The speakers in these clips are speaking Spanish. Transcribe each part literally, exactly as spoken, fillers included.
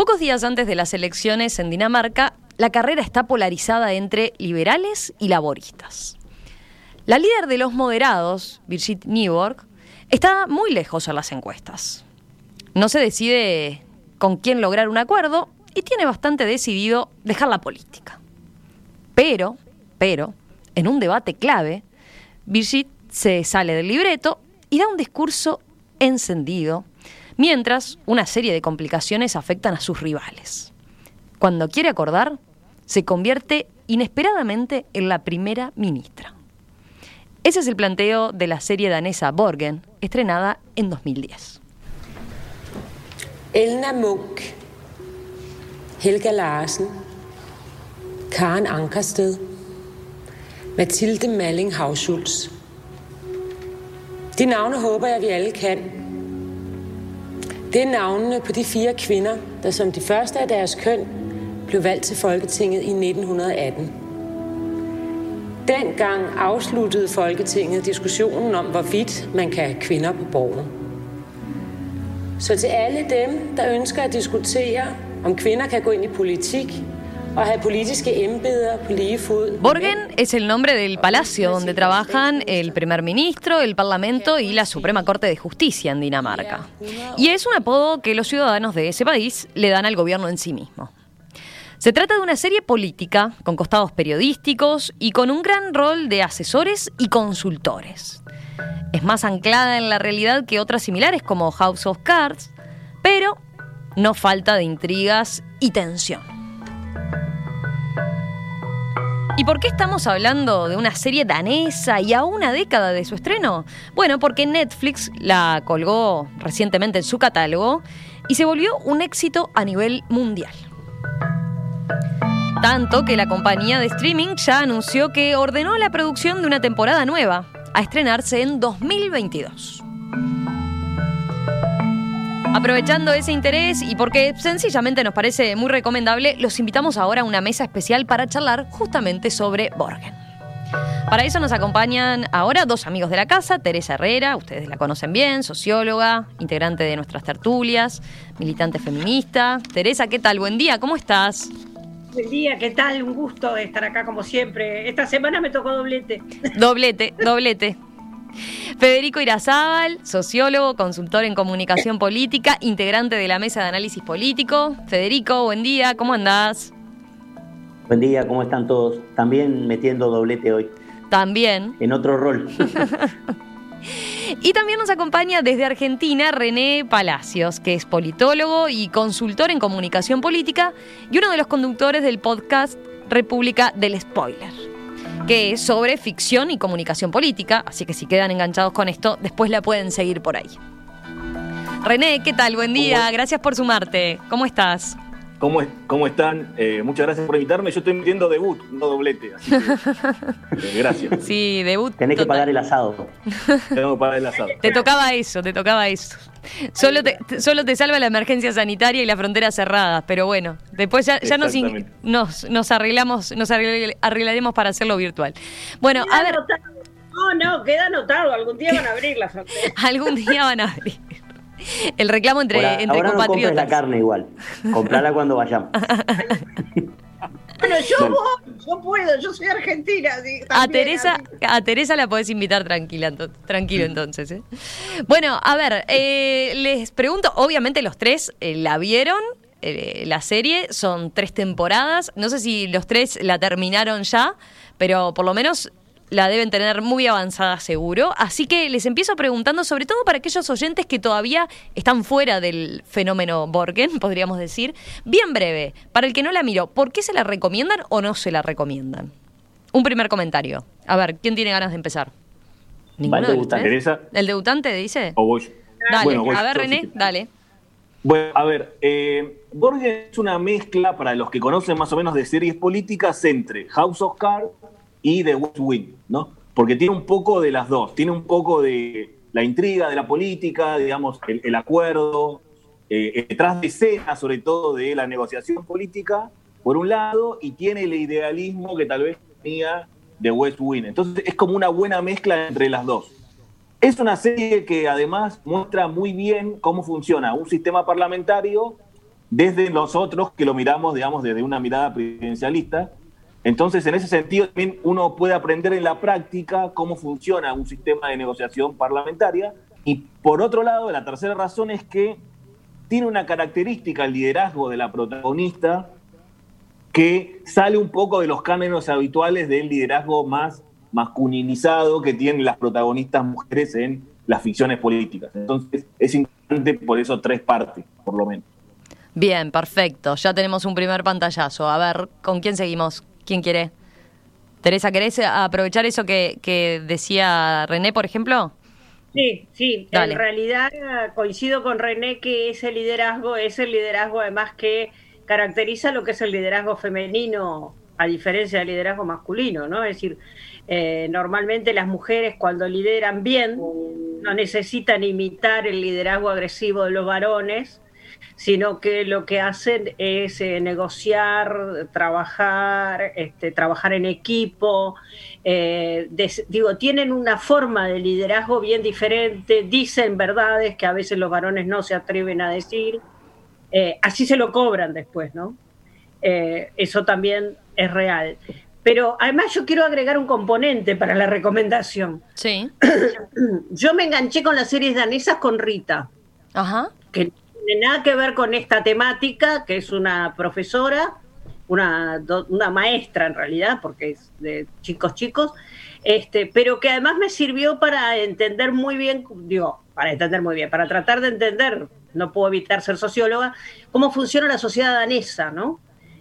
Pocos días antes de las elecciones en Dinamarca, la carrera está polarizada entre liberales y laboristas. La líder de los moderados, Birgitte Nyborg, está muy lejos en las encuestas. No se decide con quién lograr un acuerdo y tiene bastante decidido dejar la política. Pero, pero, en un debate clave, Birgitte se sale del libreto y da un discurso encendido, mientras una serie de complicaciones afectan a sus rivales. Cuando quiere acordar, se convierte inesperadamente en la primera ministra. Ese es el planteo de la serie danesa Borgen, estrenada en dos mil diez. Elna Munch, Helga Larsen, Karen Ankersted, Mathilde Malling Havschultz. De navne håber jeg, vi alle kan. Det er navnene på de fire kvinder, der som de første af deres køn blev valgt til Folketinget i nitten atten. Dengang afsluttede Folketinget diskussionen om, hvorvidt man kan have kvinder på borgen. Så til alle dem, der ønsker at diskutere, om kvinder kan gå ind i politik og have politiske embeder på lige fod. Borgen es el nombre del palacio donde trabajan el primer ministro, el parlamento y la Suprema Corte de Justicia en Dinamarca. Y es un apodo que los ciudadanos de ese país le dan al gobierno en sí mismo. Se trata de una serie política con costados periodísticos y con un gran rol de asesores y consultores. Es más anclada en la realidad que otras similares como House of Cards, pero no falta de intrigas y tensión. ¿Y por qué estamos hablando de una serie danesa y a una década de su estreno? Bueno, porque Netflix la colgó recientemente en su catálogo y se volvió un éxito a nivel mundial. Tanto que la compañía de streaming ya anunció que ordenó la producción de una temporada nueva, a estrenarse en dos mil veintidós. Aprovechando ese interés y porque sencillamente nos parece muy recomendable, los invitamos ahora a una mesa especial para charlar justamente sobre Borgen. Para eso nos acompañan ahora dos amigos de la casa, Teresa Herrera, ustedes la conocen bien, socióloga, integrante de nuestras tertulias, militante feminista. Teresa, ¿qué tal? Buen día, ¿cómo estás? Buen día, ¿qué tal? Un gusto de estar acá como siempre. Esta semana me tocó doblete. Doblete, doblete. Federico Irazábal, sociólogo, consultor en comunicación política, integrante de la Mesa de Análisis Político. Federico, buen día, ¿cómo andás? Buen día, ¿cómo están todos? También metiendo doblete hoy. También. En otro rol. Y también nos acompaña desde Argentina René Palacios, que es politólogo y consultor en comunicación política y uno de los conductores del podcast República del Spoiler, que es sobre ficción y comunicación política, así que si quedan enganchados con esto, después la pueden seguir por ahí. René, ¿qué tal? Buen día, gracias por sumarte. ¿Cómo estás? ¿Cómo, es, cómo están? Eh, muchas gracias por invitarme. Yo estoy metiendo debut, no doblete. Así que, eh, gracias. Sí, debut. Tenés total. que pagar el asado. Tengo que pagar el asado. Te tocaba eso, te tocaba eso. Solo te, solo te salva la emergencia sanitaria y las fronteras cerradas, pero bueno, después ya, ya nos, nos, nos arreglamos, nos arreglaremos para hacerlo virtual. Bueno, queda a ver. Anotado. No, no, queda anotado. Algún día van a abrir las fronteras. Algún día van a abrir. El reclamo entre, ahora, entre ahora compatriotas. No compres la carne igual. Comprala cuando vayamos. Bueno, yo voy, yo puedo, yo soy argentina. Sí, también, a Teresa, a Teresa la podés invitar tranquila, tranquilo entonces. ¿eh? Bueno, a ver, eh, les pregunto, obviamente los tres eh, la vieron, eh, la serie, son tres temporadas, no sé si los tres la terminaron ya, pero por lo menos la deben tener muy avanzada seguro, así que les empiezo preguntando, sobre todo para aquellos oyentes que todavía están fuera del fenómeno Borgen, podríamos decir, bien breve, para el que no la miró, ¿por qué se la recomiendan o no se la recomiendan? Un primer comentario. A ver, ¿quién tiene ganas de empezar? ¿Ninguno de ustedes? ¿Teresa? ¿El debutante dice? ¿O voy? Dale, bueno, voy a ver, yo, René, sí. dale. Bueno, a ver, eh, Borgen es una mezcla, para los que conocen más o menos de series políticas, entre House of Cards y The West Wing, ¿no? Porque tiene un poco de las dos, tiene un poco de la intriga de la política, digamos, el, el acuerdo, eh, detrás de escena, sobre todo, de la negociación política, por un lado, y tiene el idealismo que tal vez tenía The West Wing. Entonces es como una buena mezcla entre las dos. Es una serie que además muestra muy bien cómo funciona un sistema parlamentario desde nosotros que lo miramos, digamos, desde una mirada presidencialista. Entonces, en ese sentido, también uno puede aprender en la práctica cómo funciona un sistema de negociación parlamentaria. Y por otro lado, la tercera razón es que tiene una característica el liderazgo de la protagonista que sale un poco de los cánones habituales del liderazgo más masculinizado que tienen las protagonistas mujeres en las ficciones políticas. Entonces, es importante por eso tres partes, por lo menos. Bien, perfecto. Ya tenemos un primer pantallazo. A ver, ¿con quién seguimos? ¿Quién quiere? Teresa, ¿querés aprovechar eso que, que decía René, por ejemplo? Sí, sí. Dale. En realidad coincido con René que ese liderazgo es el liderazgo además que caracteriza lo que es el liderazgo femenino, a diferencia del liderazgo masculino, ¿no? Es decir, eh, normalmente las mujeres cuando lideran bien no necesitan imitar el liderazgo agresivo de los varones, sino que lo que hacen es eh, negociar, trabajar, este, trabajar en equipo, eh, des, digo, tienen una forma de liderazgo bien diferente, dicen verdades que a veces los varones no se atreven a decir, eh, así se lo cobran después, ¿no? Eh, eso también es real. Pero además yo quiero agregar un componente para la recomendación. Sí. Yo me enganché con las series danesas con Rita. Ajá. Que tiene nada que ver con esta temática, que es una profesora, una, una maestra en realidad, porque es de chicos chicos, este, pero que además me sirvió para entender muy bien, digo, para entender muy bien, para tratar de entender, no puedo evitar ser socióloga, cómo funciona la sociedad danesa, ¿no?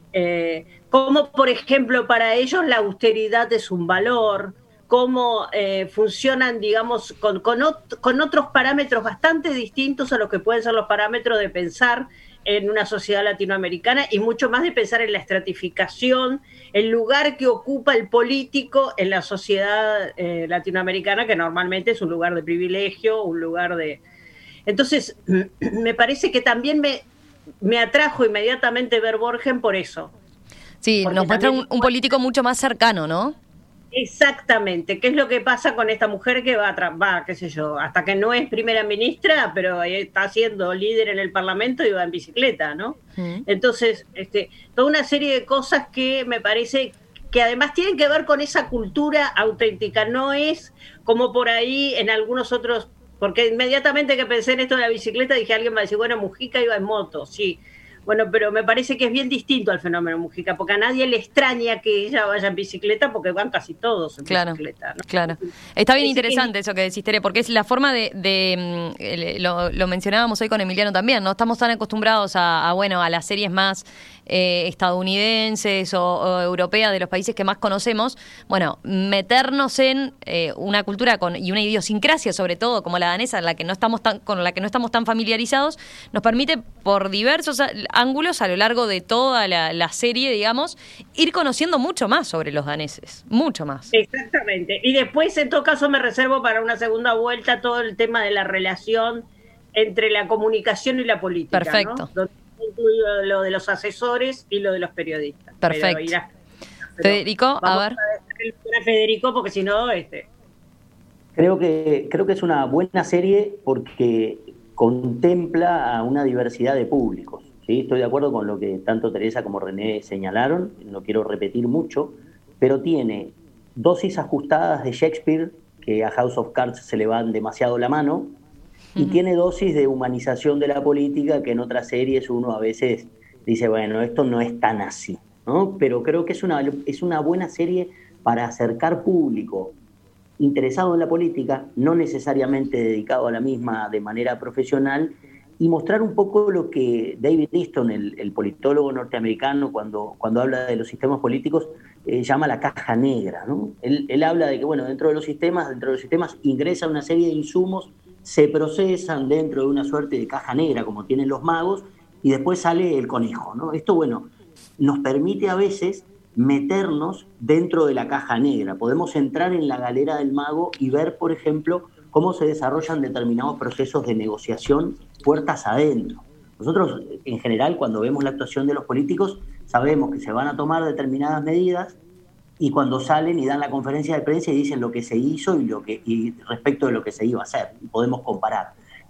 Eh, cómo, por ejemplo, para ellos la austeridad es un valor, cómo eh, funcionan, digamos, con, con, ot- con otros parámetros bastante distintos a los que pueden ser los parámetros de pensar en una sociedad latinoamericana y mucho más de pensar en la estratificación, el lugar que ocupa el político en la sociedad eh, latinoamericana, que normalmente es un lugar de privilegio, un lugar de... Entonces, me parece que también me, me atrajo inmediatamente ver Borgen por eso. Sí, Porque nos muestra también- un, un político mucho más cercano, ¿no? Exactamente, ¿qué es lo que pasa con esta mujer que va, a tra- va, qué sé yo, hasta que no es primera ministra, pero está siendo líder en el Parlamento y va en bicicleta, ¿no? Mm. Entonces, este, toda una serie de cosas que me parece que además tienen que ver con esa cultura auténtica, no es como por ahí en algunos otros, porque inmediatamente que pensé en esto de la bicicleta dije, alguien va a decir, bueno, Mujica iba en moto, sí. Bueno, pero me parece que es bien distinto al fenómeno Mujica, porque a nadie le extraña que ella vaya en bicicleta, porque van casi todos en Claro, bicicleta, ¿no? claro. Está bien Es- interesante eso que decís, Tere, porque es la forma de, de mm, el- lo, lo mencionábamos hoy con Emiliano también, no estamos tan acostumbrados a, a, bueno, a las series más eh, estadounidenses o, o europeas de los países que más conocemos. Bueno, meternos en eh, una cultura con y una idiosincrasia, sobre todo como la danesa, en la que no estamos tan, con la que no estamos tan familiarizados, nos permite por diversos a- ángulos a lo largo de toda la, la serie, digamos, ir conociendo mucho más sobre los daneses, mucho más. Exactamente. Y después, en todo caso, me reservo para una segunda vuelta todo el tema de la relación entre la comunicación y la política. Perfecto. ¿no? Donde está incluido lo de los asesores y lo de los periodistas. Perfecto. Pero irá- pero Federico, a vamos ver. dejar a Federico, porque si no, este. Creo que, creo que es una buena serie porque contempla a una diversidad de públicos. ¿Sí? Estoy de acuerdo con lo que tanto Teresa como René señalaron, no quiero repetir mucho, pero tiene dosis ajustadas de Shakespeare, que a House of Cards se le van demasiado la mano, y Ujú. tiene dosis de humanización de la política que en otras series uno a veces dice, bueno, esto no es tan así, ¿no? Pero creo que es una, es una buena serie para acercar público interesado en la política, no necesariamente dedicado a la misma de manera profesional, y mostrar un poco lo que David Easton, el, el politólogo norteamericano, cuando, cuando habla de los sistemas políticos, eh, llama la caja negra, ¿no? Él, él habla de que, bueno, dentro de los sistemas, dentro de los sistemas ingresa una serie de insumos, se procesan dentro de una suerte de caja negra, como tienen los magos, y después sale el conejo, ¿no? Esto, bueno, nos permite a veces meternos dentro de la caja negra. Podemos entrar en la galera del mago y ver, por ejemplo, cómo se desarrollan determinados procesos de negociación puertas adentro. Nosotros, en general, cuando vemos la actuación de los políticos, sabemos que se van a tomar determinadas medidas y cuando salen y dan la conferencia de prensa y dicen lo que se hizo y, lo que, y respecto de lo que se iba a hacer, y podemos comparar.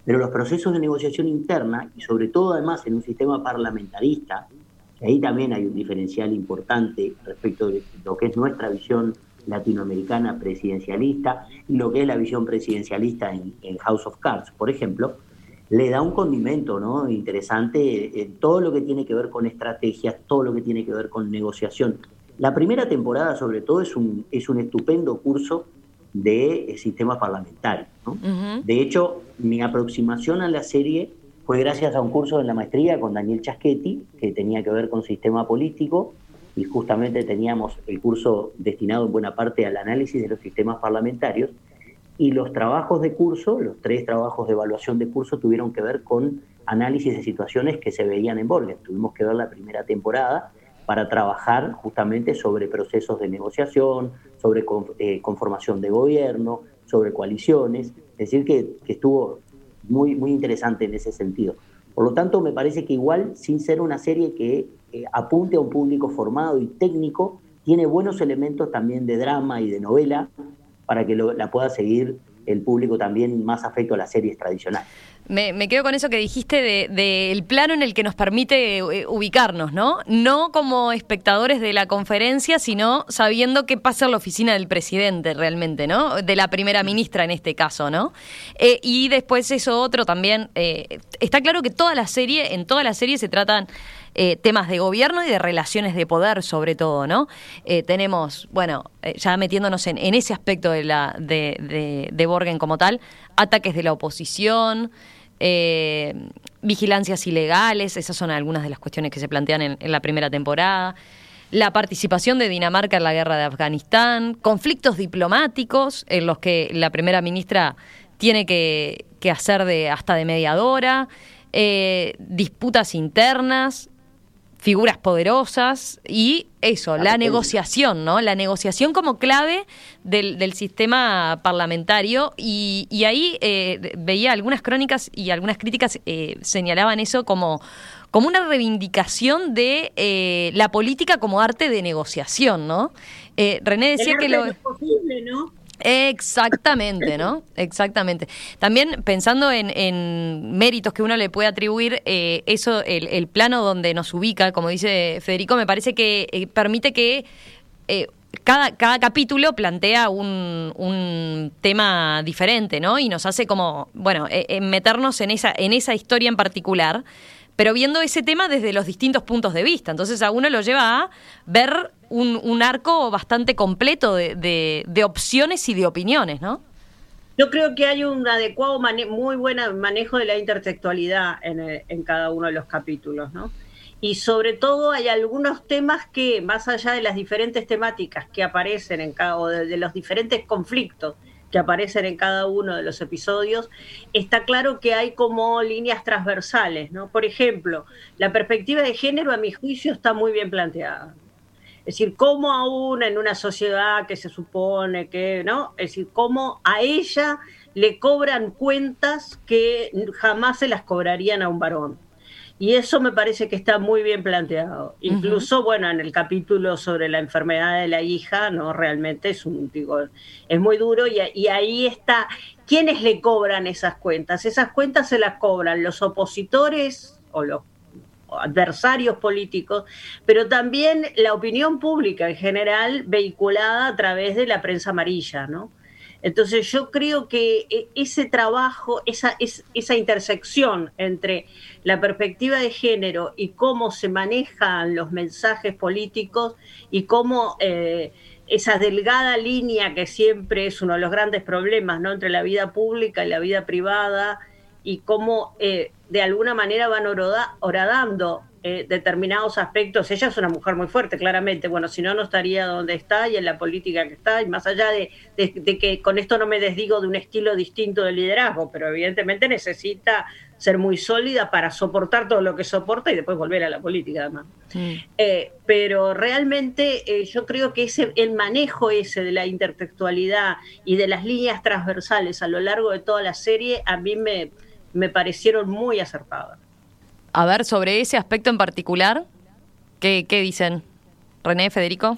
pero los procesos de negociación interna, y sobre todo además en un sistema parlamentarista, que ahí también hay un diferencial importante respecto de lo que es nuestra visión latinoamericana presidencialista y lo que es la visión presidencialista en, en House of Cards, por ejemplo, le da un condimento, ¿no?, interesante en todo lo que tiene que ver con estrategias, todo lo que tiene que ver con negociación. La primera temporada, sobre todo, es un, es un estupendo curso de sistemas parlamentarios, ¿no? Uh-huh. De hecho, mi aproximación a la serie fue gracias a un curso en la maestría con Daniel Chaschetti, que tenía que ver con sistema político, y justamente teníamos el curso destinado en buena parte al análisis de los sistemas parlamentarios, y los trabajos de curso, los tres trabajos de evaluación de curso, tuvieron que ver con análisis de situaciones que se veían en Borgen. Tuvimos que ver la primera temporada para trabajar justamente sobre procesos de negociación, sobre eh, conformación de gobierno, sobre coaliciones, es decir, que, que estuvo muy, muy interesante en ese sentido. Por lo tanto, me parece que igual, sin ser una serie que eh, apunte a un público formado y técnico, tiene buenos elementos también de drama y de novela para que lo, la pueda seguir el público también más afecto a las series tradicionales. Me, me quedo con eso que dijiste del de, de plano en el que nos permite eh, ubicarnos, ¿no? No como espectadores de la conferencia, sino sabiendo qué pasa en la oficina del presidente realmente, ¿no? De la primera ministra en este caso, ¿no? Eh, y después eso otro también, eh, está claro que toda la serie, en toda la serie se tratan eh, temas de gobierno y de relaciones de poder sobre todo, ¿no? Eh, tenemos, bueno, eh, ya metiéndonos en, en ese aspecto de, la, de, de, de Borgen como tal, ataques de la oposición, eh, vigilancias ilegales, esas son algunas de las cuestiones que se plantean en, en la primera temporada, la participación de Dinamarca en la guerra de Afganistán, conflictos diplomáticos en los que la primera ministra tiene que, que hacer de hasta de mediadora, eh, disputas internas, figuras poderosas y eso, la negociación, ¿no? La negociación como clave del, del sistema parlamentario y, y ahí eh, veía algunas crónicas y algunas críticas eh, señalaban eso como, como una reivindicación de eh, la política como arte de negociación, ¿no? Eh, René decía que lo... es posible, ¿no? Exactamente, ¿no? Exactamente. También pensando en, en méritos que uno le puede atribuir, eh, eso, el, el plano donde nos ubica, como dice Federico, me parece que eh, permite que eh, cada, cada capítulo plantea un, un tema diferente, ¿no? Y nos hace como, bueno, eh, eh, meternos en esa, en esa historia en particular, pero viendo ese tema desde los distintos puntos de vista. Entonces a uno lo lleva a ver un, un arco bastante completo de, de, de opciones y de opiniones, ¿no? Yo creo que hay un adecuado, mane- muy buen manejo de la intertextualidad en, el, en cada uno de los capítulos, ¿no? Y sobre todo hay algunos temas que, más allá de las diferentes temáticas que aparecen en cada, o de, de los diferentes conflictos que aparecen en cada uno de los episodios, está claro que hay como líneas transversales, ¿no? Por ejemplo, la perspectiva de género, a mi juicio, está muy bien planteada. Es decir, cómo aún en una sociedad que se supone que, ¿no? Es decir, cómo a ella le cobran cuentas que jamás se las cobrarían a un varón. Y eso me parece que está muy bien planteado. Incluso, uh-huh. bueno, en el capítulo sobre la enfermedad de la hija, no, realmente es un, digo, es muy duro y, y ahí está, ¿quiénes le cobran esas cuentas? Esas cuentas se las cobran los opositores o los adversarios políticos, pero también la opinión pública en general vehiculada a través de la prensa amarilla, ¿no? Entonces yo creo que ese trabajo, esa, esa intersección entre la perspectiva de género y cómo se manejan los mensajes políticos y cómo eh, esa delgada línea que siempre es uno de los grandes problemas, ¿no?, entre la vida pública y la vida privada, y cómo eh, de alguna manera van oroda, horadando eh, determinados aspectos. Ella es una mujer muy fuerte, claramente, bueno, si no, no estaría donde está y en la política que está, y más allá de, de, de que con esto no me desdigo de un estilo distinto de liderazgo, pero evidentemente necesita ser muy sólida para soportar todo lo que soporta y después volver a la política, además. Sí. Eh, pero realmente eh, yo creo que ese, el manejo ese de la intertextualidad y de las líneas transversales a lo largo de toda la serie, a mí me, me parecieron muy acertadas. A ver, sobre ese aspecto en particular, ¿qué, qué dicen? René, Federico.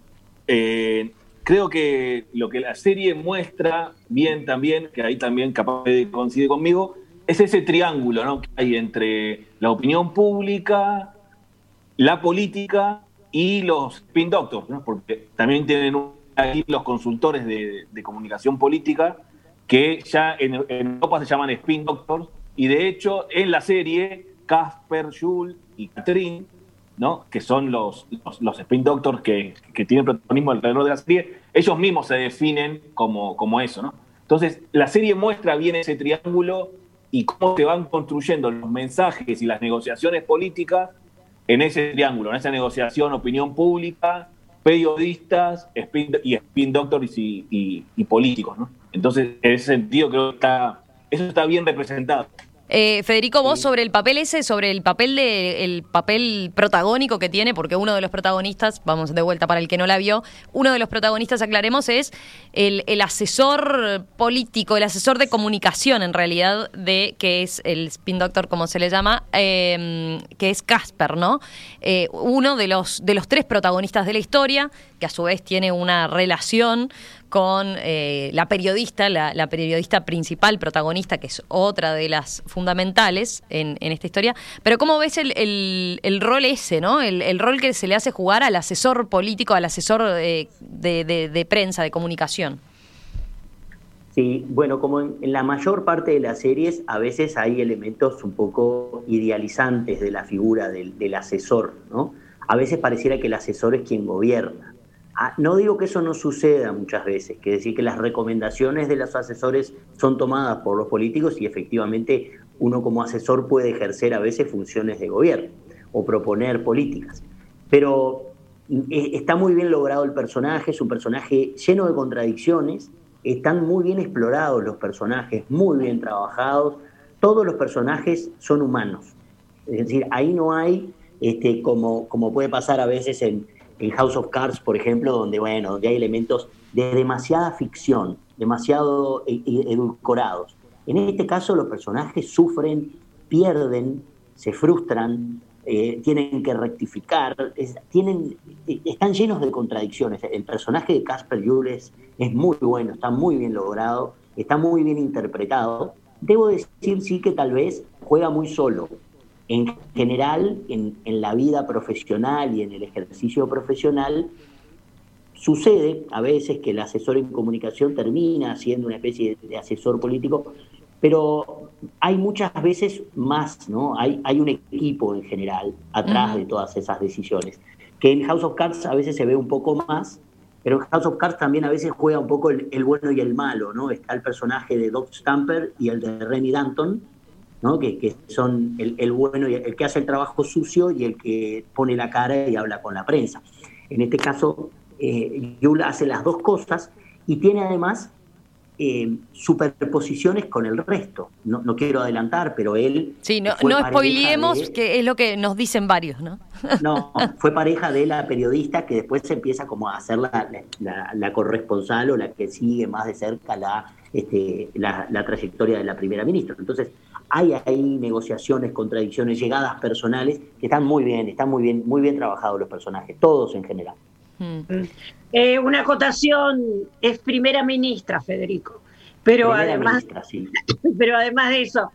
Eh, creo que lo que la serie muestra bien también, que ahí también capaz de coincide conmigo, es ese triángulo, ¿no?, que hay entre la opinión pública, la política y los spin doctors, ¿no? Porque también tienen ahí los consultores de, de comunicación política, que ya en, en Europa se llaman spin doctors, y de hecho en la serie Casper, Jules y Catherine, ¿no?, que son los, los, los spin doctors que, que tienen protagonismo alrededor de la serie, ellos mismos se definen como, como eso, ¿no? Entonces la serie muestra bien ese triángulo y cómo se van construyendo los mensajes y las negociaciones políticas en ese triángulo, en esa negociación, opinión pública, periodistas spin, y spin doctors y, y, y políticos, ¿no? Entonces, en ese sentido, creo que está, eso está bien representado. Eh, Federico, vos Sí. sobre el papel ese, sobre el papel de, el papel protagónico que tiene, porque uno de los protagonistas, vamos de vuelta para el que no la vio, uno de los protagonistas, aclaremos, es el, el asesor político, el asesor de comunicación en realidad, de que es el spin doctor, como se le llama, eh, que es Casper, ¿no? Eh, uno de los, de los tres protagonistas de la historia, que a su vez tiene una relación con eh, la periodista, la, la periodista principal, protagonista, que es otra de las fundamentales en, en esta historia. Pero ¿cómo ves el, el, el rol ese, ¿no? El, el rol que se le hace jugar al asesor político, al asesor eh, de, de, de prensa, de comunicación? Sí, bueno, como en, en la mayor parte de las series, a veces hay elementos un poco idealizantes de la figura del, del asesor, ¿no? A veces pareciera que el asesor es quien gobierna. Ah, no digo que eso no suceda muchas veces, que decir que las recomendaciones de los asesores son tomadas por los políticos y efectivamente uno como asesor puede ejercer a veces funciones de gobierno o proponer políticas. Pero eh, está muy bien logrado el personaje, es un personaje lleno de contradicciones, están muy bien explorados los personajes, muy bien trabajados, todos los personajes son humanos. Es decir, ahí no hay, este, como, como puede pasar a veces en en House of Cards, por ejemplo, donde, bueno, donde hay elementos de demasiada ficción, demasiado edulcorados. En este caso, los personajes sufren, pierden, se frustran, eh, tienen que rectificar, es, tienen, están llenos de contradicciones. El personaje de Casper Jules es muy bueno, está muy bien logrado, está muy bien interpretado. Debo decir, sí, que tal vez juega muy solo. En general, en, en la vida profesional y en el ejercicio profesional, sucede a veces que el asesor en comunicación termina siendo una especie de asesor político, pero hay muchas veces más, ¿no? Hay, hay un equipo en general atrás uh-huh. de todas esas decisiones, que en House of Cards a veces se ve un poco más, pero en House of Cards también a veces juega un poco el, el bueno y el malo, ¿no? Está el personaje de Doc Stamper y el de Remy Danton, ¿no? Que, que son el, el bueno y el, el que hace el trabajo sucio y el que pone la cara y habla con la prensa. En este caso, eh, Jules hace las dos cosas y tiene además eh, superposiciones con el resto. No, no quiero adelantar, pero él... Sí, no, no spoileemos, de, que es lo que nos dicen varios, ¿no? No, fue pareja de la periodista que después se empieza como a hacer la, la, la corresponsal o la que sigue más de cerca la, este, la, la trayectoria de la primera ministra. Entonces, hay ahí negociaciones, contradicciones, llegadas personales que están muy bien, están muy bien, muy bien trabajados los personajes, todos en general. Hmm. Eh, una acotación, es primera ministra, Federico, pero primera además, ministra, sí. pero además de eso,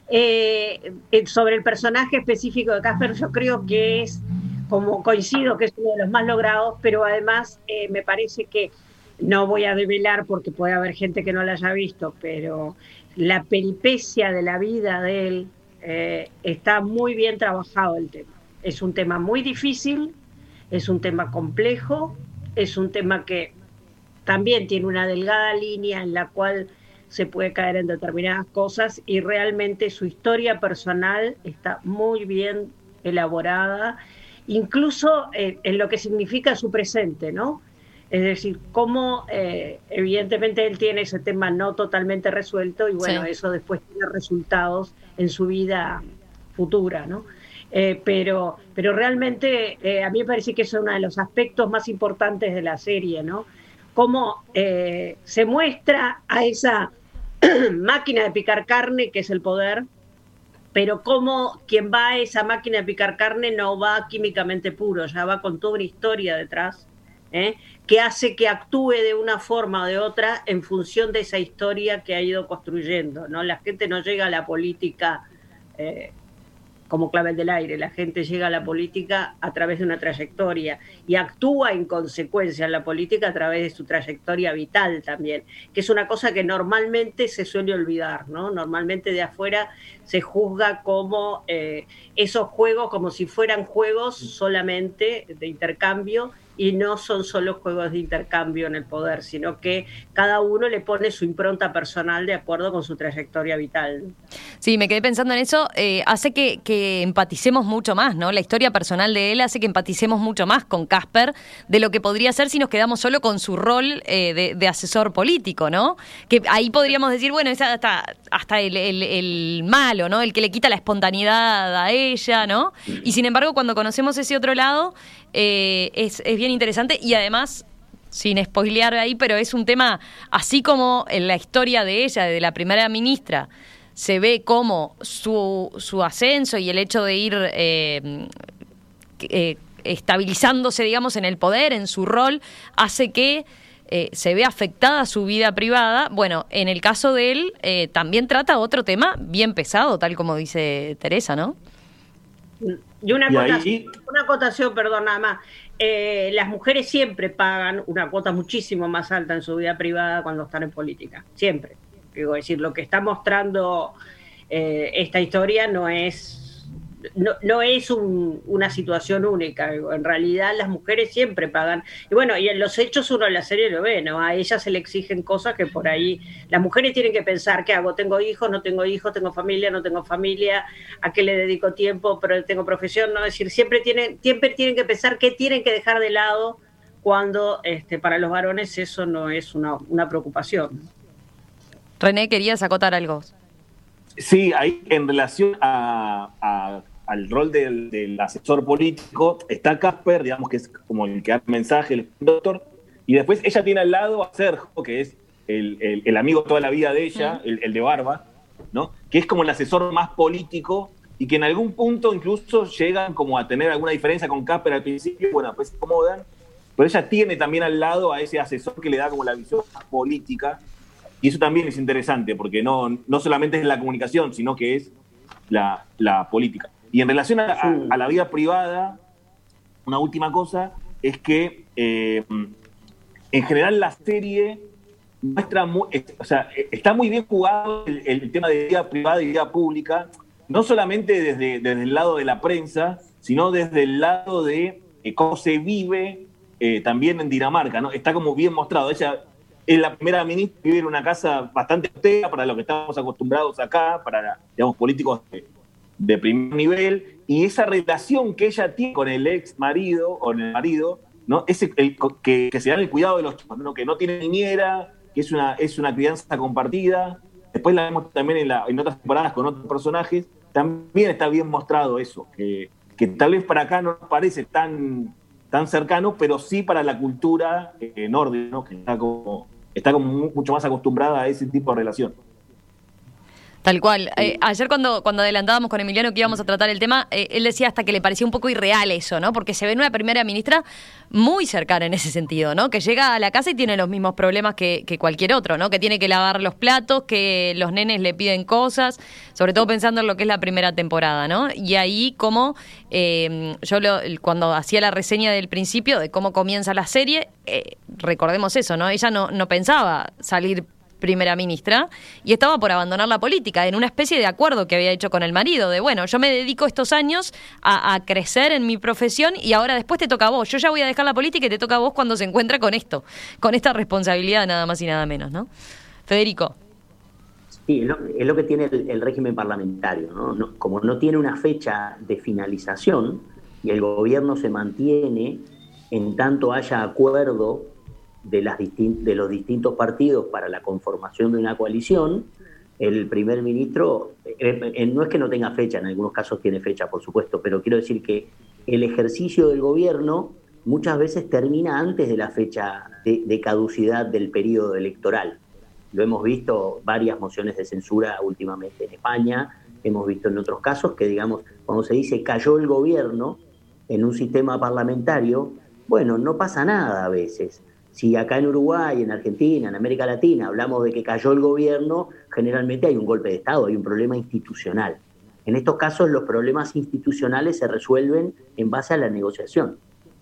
eh, sobre el personaje específico de Casper, yo creo que es, como coincido, que es uno de los más logrados, pero además eh, me parece que, no voy a develar porque puede haber gente que no la haya visto, pero la peripecia de la vida de él, eh, está muy bien trabajado el tema. Es un tema muy difícil, es un tema complejo, es un tema que también tiene una delgada línea en la cual se puede caer en determinadas cosas y realmente su historia personal está muy bien elaborada, incluso eh, en lo que significa su presente, ¿no? Es decir, cómo eh, evidentemente él tiene ese tema no totalmente resuelto y bueno, sí. Eso después tiene resultados en su vida futura, ¿no? Eh, pero, pero realmente eh, a mí me parece que es uno de los aspectos más importantes de la serie, ¿no? Cómo eh, se muestra a esa máquina de picar carne que es el poder, pero cómo quien va a esa máquina de picar carne no va químicamente puro, ya va con toda una historia detrás. ¿eh? que hace que actúe de una forma o de otra en función de esa historia que ha ido construyendo, ¿no? La gente no llega a la política eh, como clavel del aire, la gente llega a la política a través de una trayectoria y actúa en consecuencia en la política a través de su trayectoria vital también, que es una cosa que normalmente se suele olvidar, ¿no? Normalmente de afuera se juzga como eh, esos juegos como si fueran juegos solamente de intercambio, y no son solo juegos de intercambio en el poder, sino que cada uno le pone su impronta personal de acuerdo con su trayectoria vital. Sí, me quedé pensando en eso, eh, hace que, que empaticemos mucho más, ¿no? La historia personal de él hace que empaticemos mucho más con Casper de lo que podría ser si nos quedamos solo con su rol eh, de, de asesor político, ¿no? Que ahí podríamos decir, bueno, es hasta, hasta el, el, el malo, ¿no? El que le quita la espontaneidad a ella, ¿no? Y sin embargo, cuando conocemos ese otro lado, eh, es, es bien interesante y además, sin spoilear ahí, pero es un tema, así como en la historia de ella, de la primera ministra, se ve como su, su ascenso y el hecho de ir eh, eh, estabilizándose, digamos, en el poder, en su rol, hace que eh, se vea afectada su vida privada. Bueno, en el caso de él, eh, también trata otro tema bien pesado, tal como dice Teresa, ¿no? Y una Y acotación, ahí... una acotación, perdón, nada más. Eh, las mujeres siempre pagan una cuota muchísimo más alta en su vida privada cuando están en política, siempre. Digo, es decir, lo que está mostrando eh, esta historia no es no, no es un, una situación única. Digo, en realidad las mujeres siempre pagan. Y bueno, y en los hechos uno en la serie lo ve, ¿no? A ellas se le exigen cosas que por ahí las mujeres tienen que pensar, ¿qué hago? ¿Tengo hijos? ¿No tengo hijos? ¿Tengo familia? ¿No tengo familia? ¿A qué le dedico tiempo? ¿Pero tengo profesión? No, es decir, siempre tienen, siempre tienen que pensar qué tienen que dejar de lado cuando este, para los varones eso no es una, una preocupación. René, ¿querías acotar algo? Sí, ahí en relación a, a, al rol del, del asesor político, está Casper, digamos que es como el que da el mensaje, el doctor, y después ella tiene al lado a Sergio, que es el, el, el amigo toda la vida de ella, el, el de barba, ¿no? Que es como el asesor más político y que en algún punto incluso llegan como a tener alguna diferencia con Casper al principio, bueno, después se acomodan, pero ella tiene también al lado a ese asesor que le da como la visión más política. Y eso también es interesante, porque no, no solamente es la comunicación, sino que es la, la política. Y en relación a, a, a la vida privada, una última cosa es que eh, en general la serie muestra, muy, o sea, está muy bien jugado el, el tema de vida privada y vida pública, no solamente desde, desde el lado de la prensa, sino desde el lado de eh, cómo se vive eh, también en Dinamarca, ¿no? Está como bien mostrado. Ella es la primera ministra, vive en una casa bastante austera para lo que estamos acostumbrados acá, para, digamos, políticos de, de primer nivel, y esa relación que ella tiene con el ex marido, o el marido, ¿no? Ese, el, que, que se dan el cuidado de los chicos, ¿no? Que no tiene niñera, que es una, es una crianza compartida. Después la vemos también en, la, en otras temporadas con otros personajes, también está bien mostrado eso, que, que tal vez para acá no nos parece tan, tan cercano, pero sí para la cultura eh, nórdica, ¿no? Que está como... está como mucho más acostumbrada a ese tipo de relación. Tal cual. Eh, ayer cuando, cuando adelantábamos con Emiliano que íbamos a tratar el tema, eh, él decía hasta que le parecía un poco irreal eso, ¿no? Porque se ve en una primera ministra muy cercana en ese sentido, ¿no? Que llega a la casa y tiene los mismos problemas que, que cualquier otro, ¿no? Que tiene que lavar los platos, que los nenes le piden cosas, sobre todo pensando en lo que es la primera temporada, ¿no? Y ahí como eh, yo lo, cuando hacía la reseña del principio de cómo comienza la serie, eh, recordemos eso, ¿no? Ella no, no pensaba salir primera ministra y estaba por abandonar la política en una especie de acuerdo que había hecho con el marido de, bueno, yo me dedico estos años a, a crecer en mi profesión y ahora después te toca a vos, yo ya voy a dejar la política y te toca a vos cuando se encuentra con esto, con esta responsabilidad nada más y nada menos, ¿no? Federico. Sí, es lo, es lo que tiene el, el régimen parlamentario, ¿no? No, como no tiene una fecha de finalización y el gobierno se mantiene en tanto haya acuerdo de, las distin- de los distintos partidos para la conformación de una coalición, el primer ministro, eh, eh, no es que no tenga fecha, en algunos casos tiene fecha, por supuesto, pero quiero decir que el ejercicio del gobierno muchas veces termina antes de la fecha de, de caducidad del periodo electoral. Lo hemos visto varias mociones de censura últimamente en España, hemos visto en otros casos que, digamos, cuando se dice cayó el gobierno en un sistema parlamentario, Bueno, no pasa nada a veces. Si acá en Uruguay, en Argentina, en América Latina hablamos de que cayó el gobierno, generalmente hay un golpe de Estado, hay un problema institucional. En estos casos los problemas institucionales se resuelven en base a la negociación.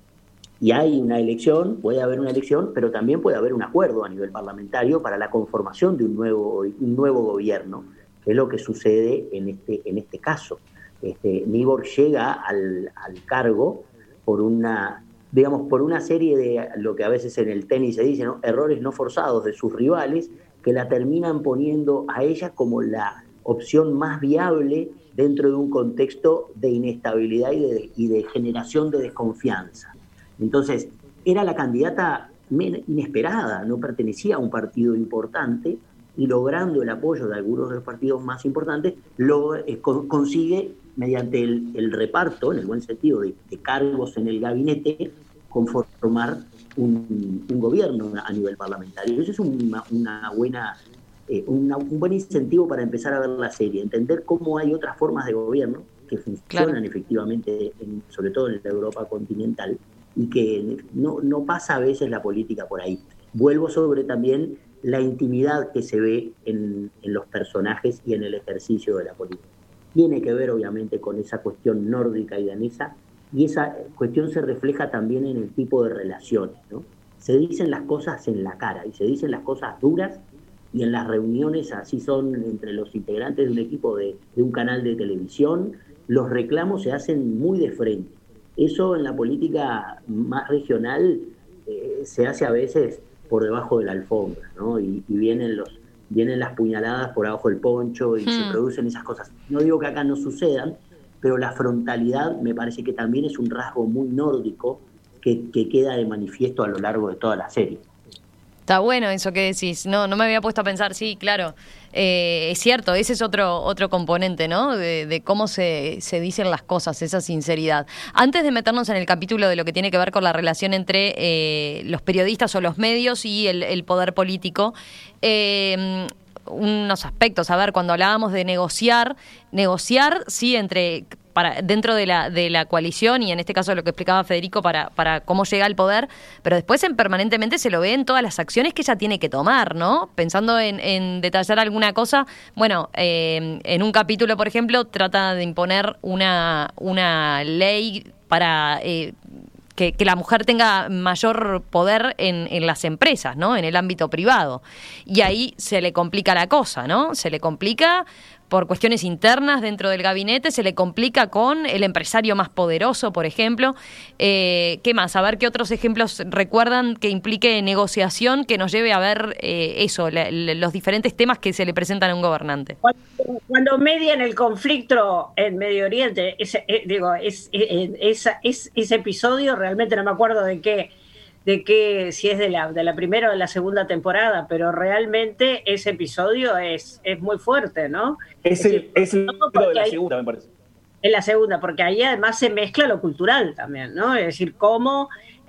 Y hay una elección, puede haber una elección, pero también puede haber un acuerdo a nivel parlamentario para la conformación de un nuevo, un nuevo gobierno, que es lo que sucede en este, en este caso. Este, Nyborg llega al, al cargo por una, digamos, por una serie de, lo que a veces en el tenis se dice, ¿no?, errores no forzados de sus rivales, que la terminan poniendo a ella como la opción más viable dentro de un contexto de inestabilidad y de, y de generación de desconfianza. Entonces, era la candidata inesperada, no pertenecía a un partido importante, y logrando el apoyo de algunos de los partidos más importantes, lo eh, con, consigue, mediante el, el reparto, en el buen sentido, de, de cargos en el gabinete, conformar un, un gobierno a nivel parlamentario. Eso es una, una buena, eh, una, un buen incentivo para empezar a ver la serie, entender cómo hay otras formas de gobierno que funcionan claro. efectivamente, en, sobre todo en la Europa continental, y que no, no pasa a veces la política por ahí. Vuelvo sobre también la intimidad que se ve en, en los personajes y en el ejercicio de la política. Tiene que ver obviamente con esa cuestión nórdica y danesa, y esa cuestión se refleja también en el tipo de relaciones, ¿no? Se dicen las cosas en la cara, y se dicen las cosas duras, y en las reuniones, así son entre los integrantes de un equipo de, de un canal de televisión, los reclamos se hacen muy de frente. Eso en la política más regional eh, se hace a veces por debajo de la alfombra, ¿no? Y, y vienen, los, vienen las puñaladas por abajo del poncho y hmm. se producen esas cosas. No digo que acá no sucedan, pero la frontalidad me parece que también es un rasgo muy nórdico que, que queda de manifiesto a lo largo de toda la serie. Está bueno eso que decís. No, no me había puesto a pensar, sí, claro. Eh, es cierto, ese es otro otro componente, ¿no? De, de cómo se, se dicen las cosas, esa sinceridad. Antes de meternos en el capítulo de lo que tiene que ver con la relación entre eh, los periodistas o los medios y el, el poder político, eh, unos aspectos. A ver, cuando hablábamos de negociar, negociar, sí, entre... Para, dentro de la de la coalición, y en este caso lo que explicaba Federico para, para cómo llega al poder, pero después en, permanentemente se lo ve en todas las acciones que ella tiene que tomar, ¿no? Pensando en, en detallar alguna cosa, bueno, eh, en un capítulo, por ejemplo, trata de imponer una, una ley para... Eh, Que, que la mujer tenga mayor poder en, en las empresas, ¿no? En el ámbito privado. Y ahí se le complica la cosa, ¿no? Se le complica por cuestiones internas dentro del gabinete, se le complica con el empresario más poderoso, por ejemplo. Eh, ¿Qué más? A ver qué otros ejemplos recuerdan que implique negociación que nos lleve a ver eh, eso, la, la, los diferentes temas que se le presentan a un gobernante. Cuando, cuando median el conflicto en Medio Oriente, ese, eh, digo, es, eh, esa, es, ese episodio realmente no me acuerdo de qué, de qué, si es de la, de la primera o de la segunda temporada, pero realmente ese episodio es, es muy fuerte, ¿no? Es el, es el no, de la ahí, segunda, me parece. En la segunda, porque ahí además se mezcla lo cultural también, ¿no? Es decir, cómo,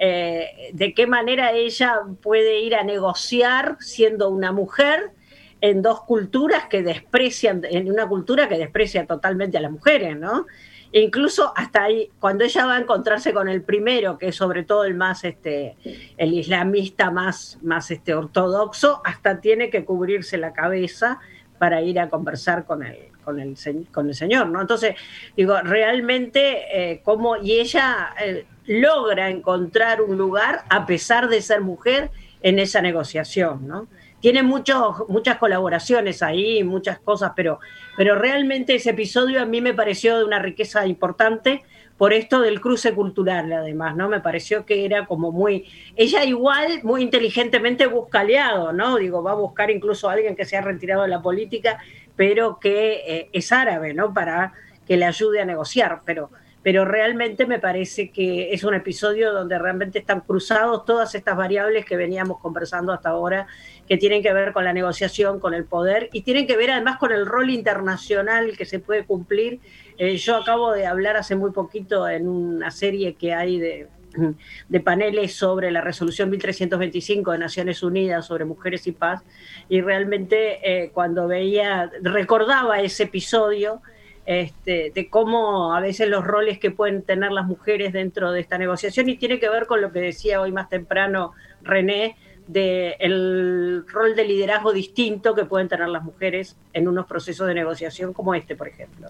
eh, de qué manera ella puede ir a negociar siendo una mujer en dos culturas que desprecian, en una cultura que desprecia totalmente a las mujeres, ¿no? E incluso hasta ahí, cuando ella va a encontrarse con el primero, que es sobre todo el más, este, el islamista más, más este, ortodoxo, hasta tiene que cubrirse la cabeza para ir a conversar con el, con el, con el señor, ¿no? Entonces, digo, realmente, eh, cómo, y ella eh, logra encontrar un lugar, a pesar de ser mujer, en esa negociación, ¿no? Tiene muchos, muchas colaboraciones ahí, muchas cosas, pero, pero realmente ese episodio a mí me pareció de una riqueza importante por esto del cruce cultural, además, ¿no? Me pareció que era como muy... Ella igual, muy inteligentemente busca aliado, ¿no? Digo, va a buscar incluso a alguien que se ha retirado de la política, pero que eh, es árabe, ¿no? Para que le ayude a negociar, pero... pero realmente me parece que es un episodio donde realmente están cruzados todas estas variables que veníamos conversando hasta ahora, que tienen que ver con la negociación, con el poder, y tienen que ver además con el rol internacional que se puede cumplir. Eh, yo acabo de hablar hace muy poquito en una serie que hay de, de paneles sobre la resolución mil trescientos veinticinco de Naciones Unidas sobre mujeres y paz, y realmente eh, cuando veía, recordaba ese episodio, este, de cómo a veces los roles que pueden tener las mujeres dentro de esta negociación, y tiene que ver con lo que decía hoy más temprano René, de el rol de liderazgo distinto que pueden tener las mujeres en unos procesos de negociación como este, por ejemplo.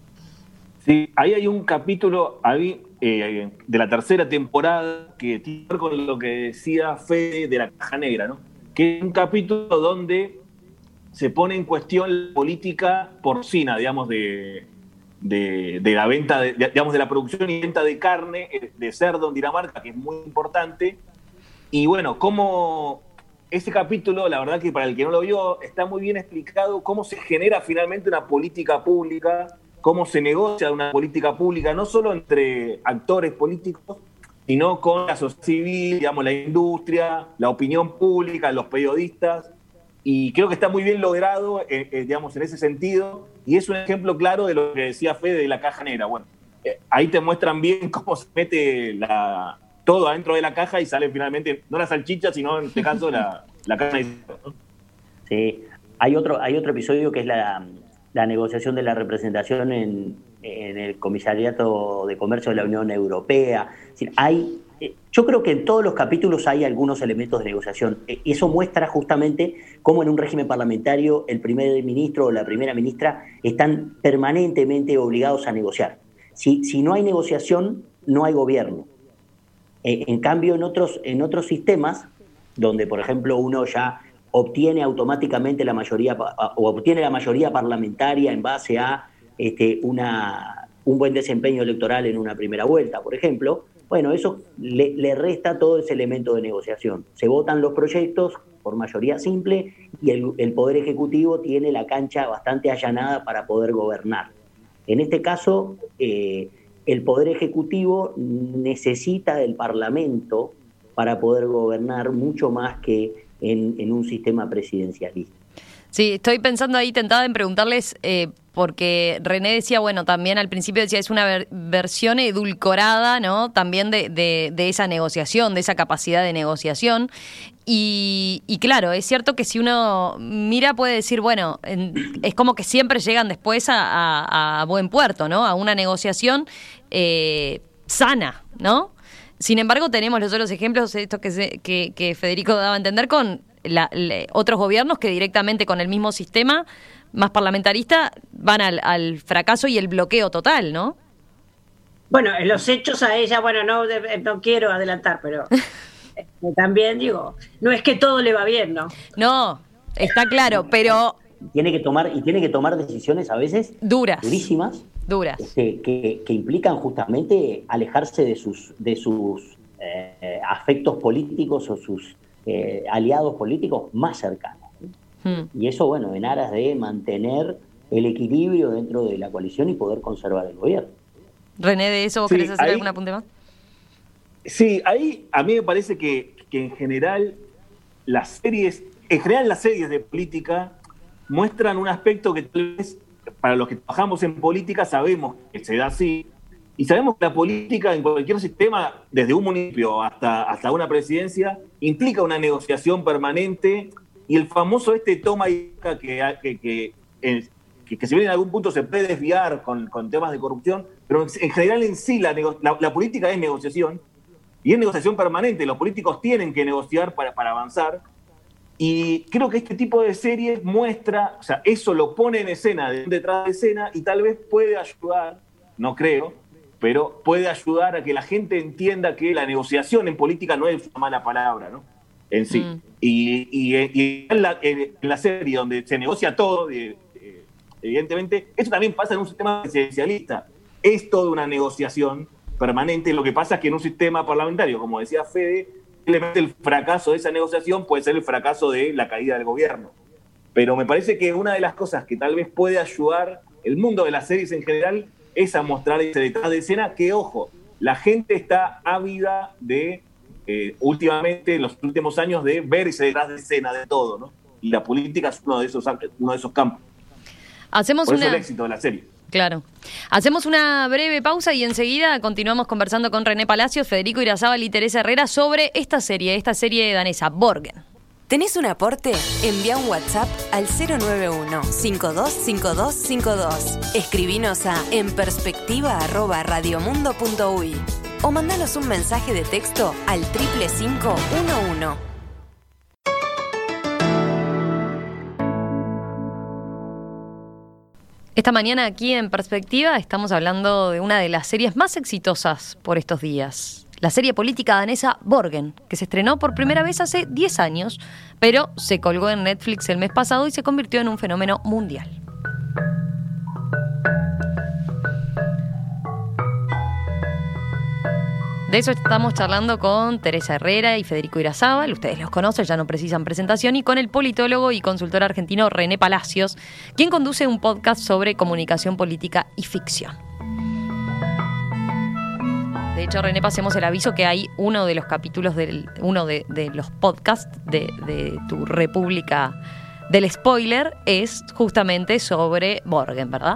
Sí, ahí hay un capítulo ahí, eh, de la tercera temporada que tiene que ver con lo que decía Fede de la caja negra, ¿no? Que es un capítulo donde se pone en cuestión la política porcina, digamos, de, de, de la venta, de, digamos, de la producción y venta de carne, de cerdo en Dinamarca, que es muy importante. Y bueno, cómo ese capítulo, la verdad que para el que no lo vio, está muy bien explicado cómo se genera finalmente una política pública, cómo se negocia una política pública, no solo entre actores políticos, sino con la sociedad civil, digamos, la industria, la opinión pública, los periodistas, y creo que está muy bien logrado, eh, eh, digamos, en ese sentido, y es un ejemplo claro de lo que decía Fede de la caja negra. Bueno, eh, ahí te muestran bien cómo se mete la, todo adentro de la caja y sale finalmente, no la salchicha, sino en este caso la, la carne. ¿No? Sí, hay otro, hay otro episodio que es la, la negociación de la representación en, en el Comisariato de Comercio de la Unión Europea. Es decir, hay... Yo creo que en todos los capítulos hay algunos elementos de negociación. Eso muestra justamente cómo en un régimen parlamentario el primer ministro o la primera ministra están permanentemente obligados a negociar. Si, si no hay negociación, no hay gobierno. En cambio, en otros, en otros sistemas, donde, por ejemplo, uno ya obtiene automáticamente la mayoría o obtiene la mayoría parlamentaria en base a este, una, un buen desempeño electoral en una primera vuelta, por ejemplo, bueno, eso le, le resta todo ese elemento de negociación. Se votan los proyectos por mayoría simple y el, el Poder Ejecutivo tiene la cancha bastante allanada para poder gobernar. En este caso, eh, el Poder Ejecutivo necesita del Parlamento para poder gobernar mucho más que en, en un sistema presidencialista. Sí, estoy pensando ahí tentada en preguntarles, eh, porque René decía, bueno, también al principio decía, es una ver- versión edulcorada, ¿no? También de, de, de esa negociación, de esa capacidad de negociación. Y, y claro, es cierto que si uno mira puede decir, bueno, en, es como que siempre llegan después a, a, a buen puerto, ¿no? A una negociación eh, sana, ¿no? Sin embargo, tenemos los otros ejemplos, estos que, se, que, que Federico daba a entender con la, la, otros gobiernos que directamente con el mismo sistema más parlamentarista van al, al fracaso y el bloqueo total, ¿no? Bueno, en los hechos a ella, bueno, no, no quiero adelantar, pero también digo, no es que todo le va bien, ¿no? No, está claro, pero tiene que tomar y tiene que tomar decisiones a veces duras, durísimas, duras, este, que, que implican justamente alejarse de sus de sus eh, afectos políticos o sus eh, aliados políticos más cercanos. Hmm. Y eso, bueno, en aras de mantener el equilibrio dentro de la coalición y poder conservar el gobierno. René, ¿de eso vos sí, querés hacer ahí, algún apunte más? Sí, ahí a mí me parece que, que en general las series, en general las series de política muestran un aspecto que tal vez para los que trabajamos en política sabemos que se da así, y sabemos que la política en cualquier sistema, desde un municipio hasta, hasta una presidencia, implica una negociación permanente, y el famoso este toma y daca que, que, que, que, que si bien en algún punto se puede desviar con, con temas de corrupción, pero en general en sí la, la, la política es negociación, y es negociación permanente. Los políticos tienen que negociar para, para avanzar, y creo que este tipo de series muestra, o sea, eso lo pone en escena, de detrás de escena, y tal vez puede ayudar, no creo, pero puede ayudar a que la gente entienda que la negociación en política no es una mala palabra, ¿no? En sí. Mm. Y, y, y en, la, en la serie donde se negocia todo, eh, eh, evidentemente, eso también pasa en un sistema presidencialista. Es toda una negociación permanente. Lo que pasa es que en un sistema parlamentario, como decía Fede, simplemente el fracaso de esa negociación puede ser el fracaso de la caída del gobierno. Pero me parece que una de las cosas que tal vez puede ayudar el mundo de las series en general es a mostrar ese detrás de escena que, ojo, la gente está ávida de, eh, últimamente, en los últimos años, de ver ese detrás de escena de todo, ¿no? Y la política es uno de esos, uno de esos campos. Hacemos Por eso una... el éxito de la serie. Claro. Hacemos una breve pausa y enseguida continuamos conversando con René Palacios, Federico Irazábal y Teresa Herrera sobre esta serie, esta serie danesa, Borgen. ¿Tenés un aporte? Envía un WhatsApp al cero nueve uno, cinco dos cinco dos cinco dos. Escribinos a enperspectiva arroba radiomundo punto uy o mandanos un mensaje de texto al triple cinco uno uno. Esta mañana aquí en Perspectiva estamos hablando de una de las series más exitosas por estos días. La serie política danesa Borgen, que se estrenó por primera vez hace diez años, pero se colgó en Netflix el mes pasado y se convirtió en un fenómeno mundial. De eso estamos charlando con Teresa Herrera y Federico Irazábal, ustedes los conocen, ya no precisan presentación, y con el politólogo y consultor argentino René Palacios, quien conduce un podcast sobre comunicación política y ficción. De hecho, René, pasemos el aviso que hay uno de los capítulos, del, uno de, de los podcasts de, de tu República del Spoiler es justamente sobre Borgen, ¿verdad?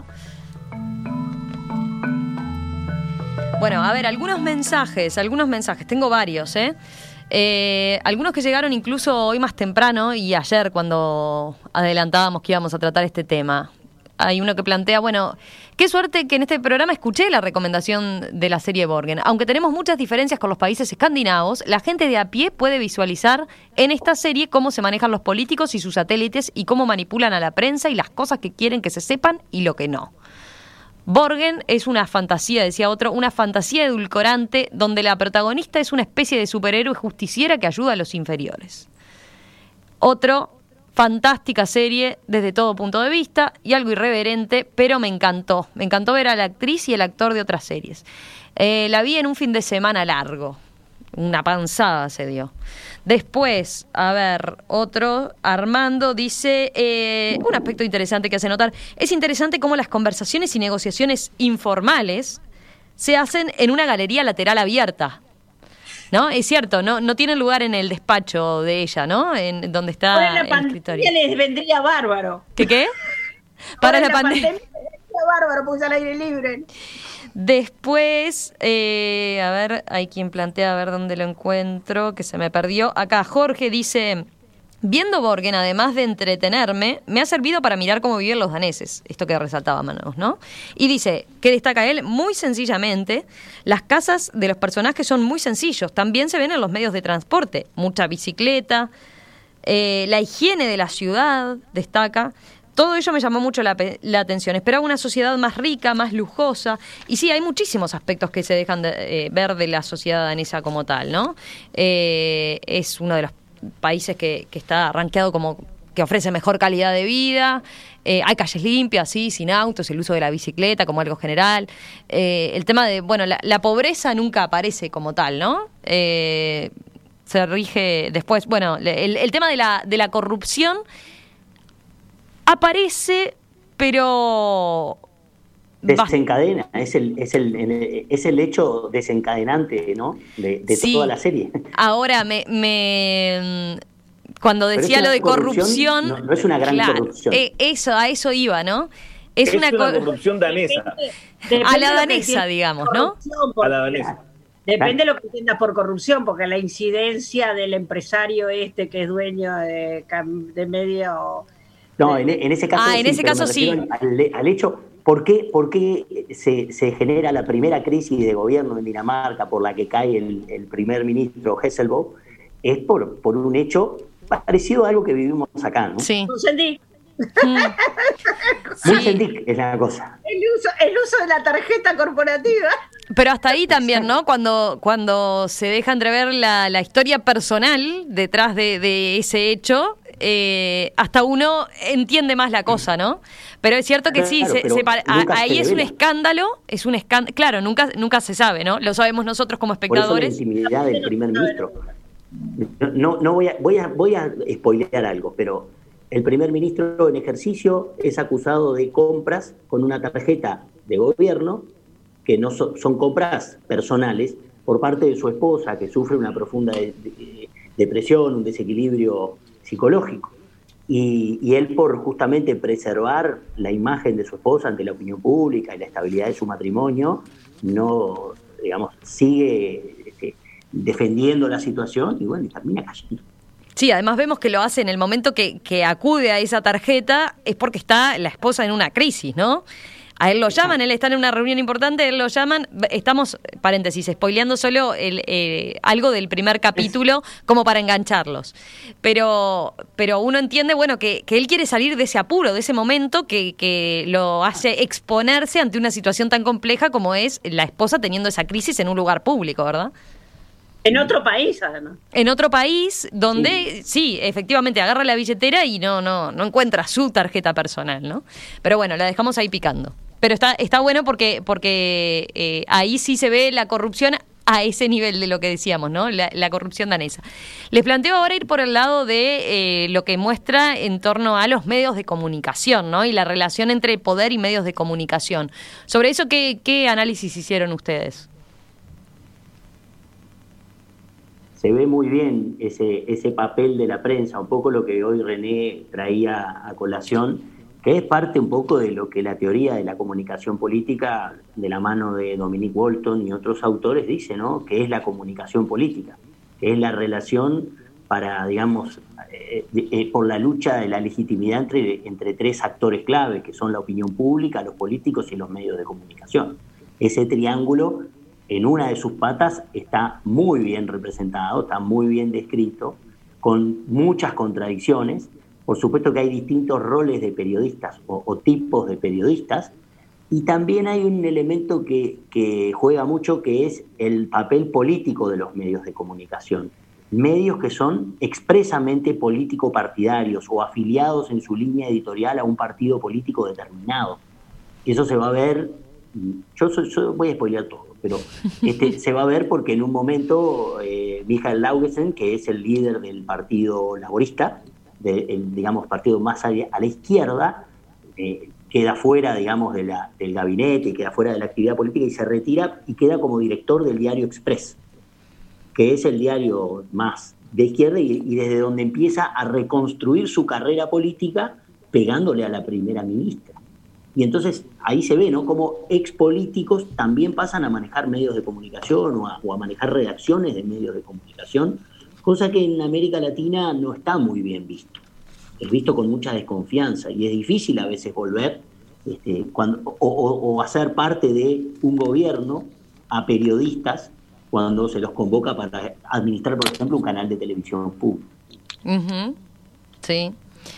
Bueno, a ver, algunos mensajes, algunos mensajes, tengo varios, ¿eh? Eh, algunos que llegaron incluso hoy más temprano y ayer cuando adelantábamos que íbamos a tratar este tema. Hay uno que plantea, bueno, qué suerte que en este programa escuché la recomendación de la serie Borgen. Aunque tenemos muchas diferencias con los países escandinavos, la gente de a pie puede visualizar en esta serie cómo se manejan los políticos y sus satélites y cómo manipulan a la prensa y las cosas que quieren que se sepan y lo que no. Borgen es una fantasía, decía otro, una fantasía edulcorante donde la protagonista es una especie de superhéroe justiciera que ayuda a los inferiores. Otro, fantástica serie desde todo punto de vista y algo irreverente, pero me encantó. Me encantó ver a la actriz y el actor de otras series. Eh, la vi en un fin de semana largo. Una panzada se dio. Después, a ver, otro, Armando dice, eh, un aspecto interesante que hace notar, es interesante cómo las conversaciones y negociaciones informales se hacen en una galería lateral abierta. ¿No? Es cierto, no, no tiene lugar en el despacho de ella, ¿no? En donde está Para la el pandemia escritorio. les vendría bárbaro. ¿Qué qué? Para, Para la, la pandemia. pandemia les vendría bárbaro porque es al aire libre. Después, eh, a ver, hay quien plantea, a ver dónde lo encuentro, que se me perdió. Acá Jorge dice, viendo Borgen, además de entretenerme, me ha servido para mirar cómo viven los daneses. Esto que resaltaba Manos, ¿no? Y dice, que destaca él, muy sencillamente, las casas de los personajes son muy sencillos. También se ven en los medios de transporte. Mucha bicicleta, eh, la higiene de la ciudad, destaca. Todo ello me llamó mucho la, la atención. Esperaba una sociedad más rica, más lujosa. Y sí, hay muchísimos aspectos que se dejan de, eh, ver de la sociedad danesa como tal, ¿no? Eh, es uno de los países que, que está rankeado como que ofrece mejor calidad de vida. Eh, hay calles limpias, sí, sin autos, el uso de la bicicleta como algo general. Eh, el tema de, bueno, la, la pobreza nunca aparece como tal, ¿no? Eh, se rige después, bueno, el, el tema de la, de la corrupción aparece, pero desencadena, es el, es el, es el hecho desencadenante, ¿no? De, de sí, toda la serie. Ahora, me, me cuando decía lo de corrupción, corrupción no, no es una gran claro, corrupción. Eh, eso, a eso iba, ¿no? Es, es una, una corrupción danesa. Depende, depende a la danesa, digamos, ¿no? A la danesa. Depende de lo que entiendas por corrupción, porque la incidencia del empresario este que es dueño de, de medio... No, en, en ese caso ah, sí. en ese caso sí. Al, al hecho, ¿por qué, por qué se, se genera la primera crisis de gobierno en Dinamarca por la que cae el, el primer ministro Hesselbo? Es por, por un hecho parecido a algo que vivimos acá, ¿no? Sí. Un sendic. Muy sendic es la cosa. El uso, el uso de la tarjeta corporativa. Pero hasta ahí también, ¿no? Cuando, cuando se deja entrever la, la historia personal detrás de, de ese hecho, eh, hasta uno entiende más la cosa, ¿no? Pero es cierto que claro, sí, se, se, a, ahí se es un escándalo, es un escándalo, claro, nunca, nunca se sabe, ¿no? Lo sabemos nosotros como espectadores. Por eso la intimidad del primer ministro. No, no voy a, voy a, voy a spoilear algo, pero el primer ministro en ejercicio es acusado de compras con una tarjeta de gobierno que no so, son compras personales por parte de su esposa, que sufre una profunda de, de, depresión, un desequilibrio psicológico. Y, y él, por justamente preservar la imagen de su esposa ante la opinión pública y la estabilidad de su matrimonio, no, digamos, sigue este, defendiendo la situación y bueno, y termina cayendo. Sí, además vemos que lo hace en el momento que, que acude a esa tarjeta, es porque está la esposa en una crisis, ¿no? A él lo llaman, él está en una reunión importante, él lo llaman, estamos, paréntesis, spoileando solo el, eh, algo del primer capítulo como para engancharlos. Pero pero uno entiende, bueno, que, que él quiere salir de ese apuro, de ese momento que, que lo hace exponerse ante una situación tan compleja como es la esposa teniendo esa crisis en un lugar público, ¿verdad? En otro país, además. En otro país donde, sí. sí, efectivamente, agarra la billetera y no, no, no encuentra su tarjeta personal, ¿no? Pero bueno, la dejamos ahí picando. Pero está, está bueno porque, porque eh, ahí sí se ve la corrupción a ese nivel de lo que decíamos, ¿no? La, la corrupción danesa. Les planteo ahora ir por el lado de eh, lo que muestra en torno a los medios de comunicación, ¿no? Y la relación entre poder y medios de comunicación. Sobre eso, ¿qué, qué análisis hicieron ustedes? Se ve muy bien ese, ese papel de la prensa, un poco lo que hoy René traía a colación, que es parte un poco de lo que la teoría de la comunicación política, de la mano de Dominic Walton y otros autores, dice, ¿no? Que es la comunicación política, que es la relación para, digamos, eh, eh, por la lucha de la legitimidad entre, entre tres actores clave, que son la opinión pública, los políticos y los medios de comunicación. Ese triángulo, en una de sus patas, está muy bien representado, está muy bien descrito, con muchas contradicciones. Por supuesto que hay distintos roles de periodistas o, o tipos de periodistas, y también hay un elemento que, que juega mucho, que es el papel político de los medios de comunicación. Medios que son expresamente político-partidarios o afiliados en su línea editorial a un partido político determinado. Eso se va a ver, yo, soy, yo voy a spoilear todo, pero este, se va a ver porque en un momento eh, Michael Laugesen, que es el líder del Partido Laborista, del, digamos, partido más a, a la izquierda, eh, queda fuera, digamos, de la, del gabinete, queda fuera de la actividad política y se retira y queda como director del diario Express, que es el diario más de izquierda y, y desde donde empieza a reconstruir su carrera política pegándole a la primera ministra. Y entonces ahí se ve, ¿no?, cómo expolíticos también pasan a manejar medios de comunicación o a, o a manejar redacciones de medios de comunicación, cosa que en América Latina no está muy bien visto. Es visto con mucha desconfianza y es difícil a veces volver este, cuando, o, o, o hacer parte de un gobierno a periodistas cuando se los convoca para administrar, por ejemplo, un canal de televisión público. Uh-huh. Sí,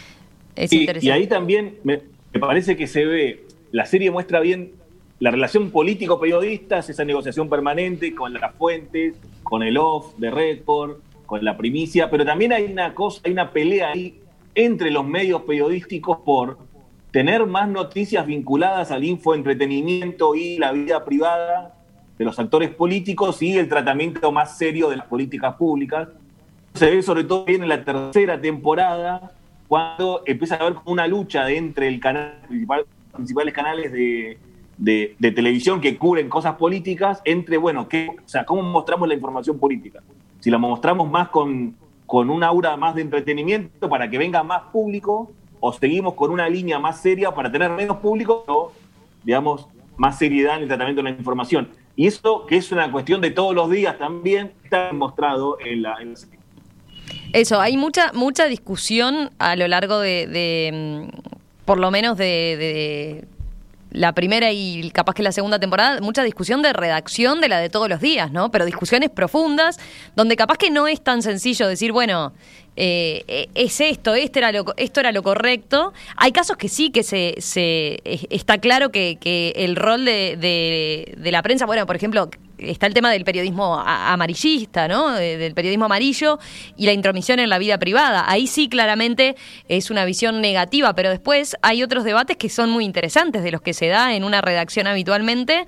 es y, interesante. Y ahí también me, me parece que se ve, la serie muestra bien la relación político-periodistas, esa negociación permanente con las fuentes, con el off de récord, con la primicia, pero también hay una cosa, hay una pelea ahí entre los medios periodísticos por tener más noticias vinculadas al infoentretenimiento y la vida privada de los actores políticos y el tratamiento más serio de las políticas públicas. Se ve sobre todo bien en la tercera temporada, cuando empieza a haber una lucha entre el canal, principal, principales canales de, de, de televisión que cubren cosas políticas, entre, bueno, ¿qué, o sea, cómo mostramos la información política? Si la mostramos más con, con un aura más de entretenimiento para que venga más público, o seguimos con una línea más seria para tener menos público, o, digamos, más seriedad en el tratamiento de la información. Y eso, que es una cuestión de todos los días también, está demostrado en la, en la serie. Eso, hay mucha mucha discusión a lo largo de, de por lo menos de, de la primera y capaz que la segunda temporada, mucha discusión de redacción de la de todos los días, ¿no? Pero discusiones profundas, donde capaz que no es tan sencillo decir, bueno, eh, es esto, este era lo, esto era lo correcto. Hay casos que sí, que se, se está claro que, que el rol de, de, de la prensa, bueno, por ejemplo, está el tema del periodismo amarillista, ¿no? Del periodismo amarillo y la intromisión en la vida privada. Ahí sí claramente es una visión negativa, pero después hay otros debates que son muy interesantes de los que se da en una redacción habitualmente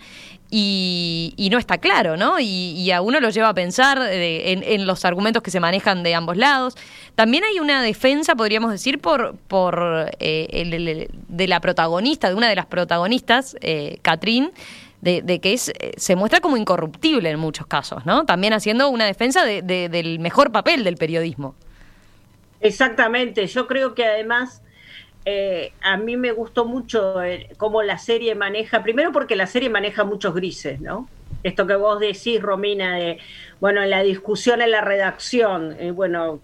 y, y no está claro, ¿no? Y, y a uno lo lleva a pensar de, en, en los argumentos que se manejan de ambos lados. También hay una defensa, podríamos decir, por, por eh, el, el, de la protagonista, de una de las protagonistas, eh, Catherine, De, de que es se muestra como incorruptible en muchos casos, ¿no? También haciendo una defensa de, de, del mejor papel del periodismo. Exactamente, yo creo que además eh, a mí me gustó mucho eh, cómo la serie maneja, primero porque la serie maneja muchos grises, ¿no? esto que vos decís, Romina, de, bueno, la discusión en la redacción, eh, bueno,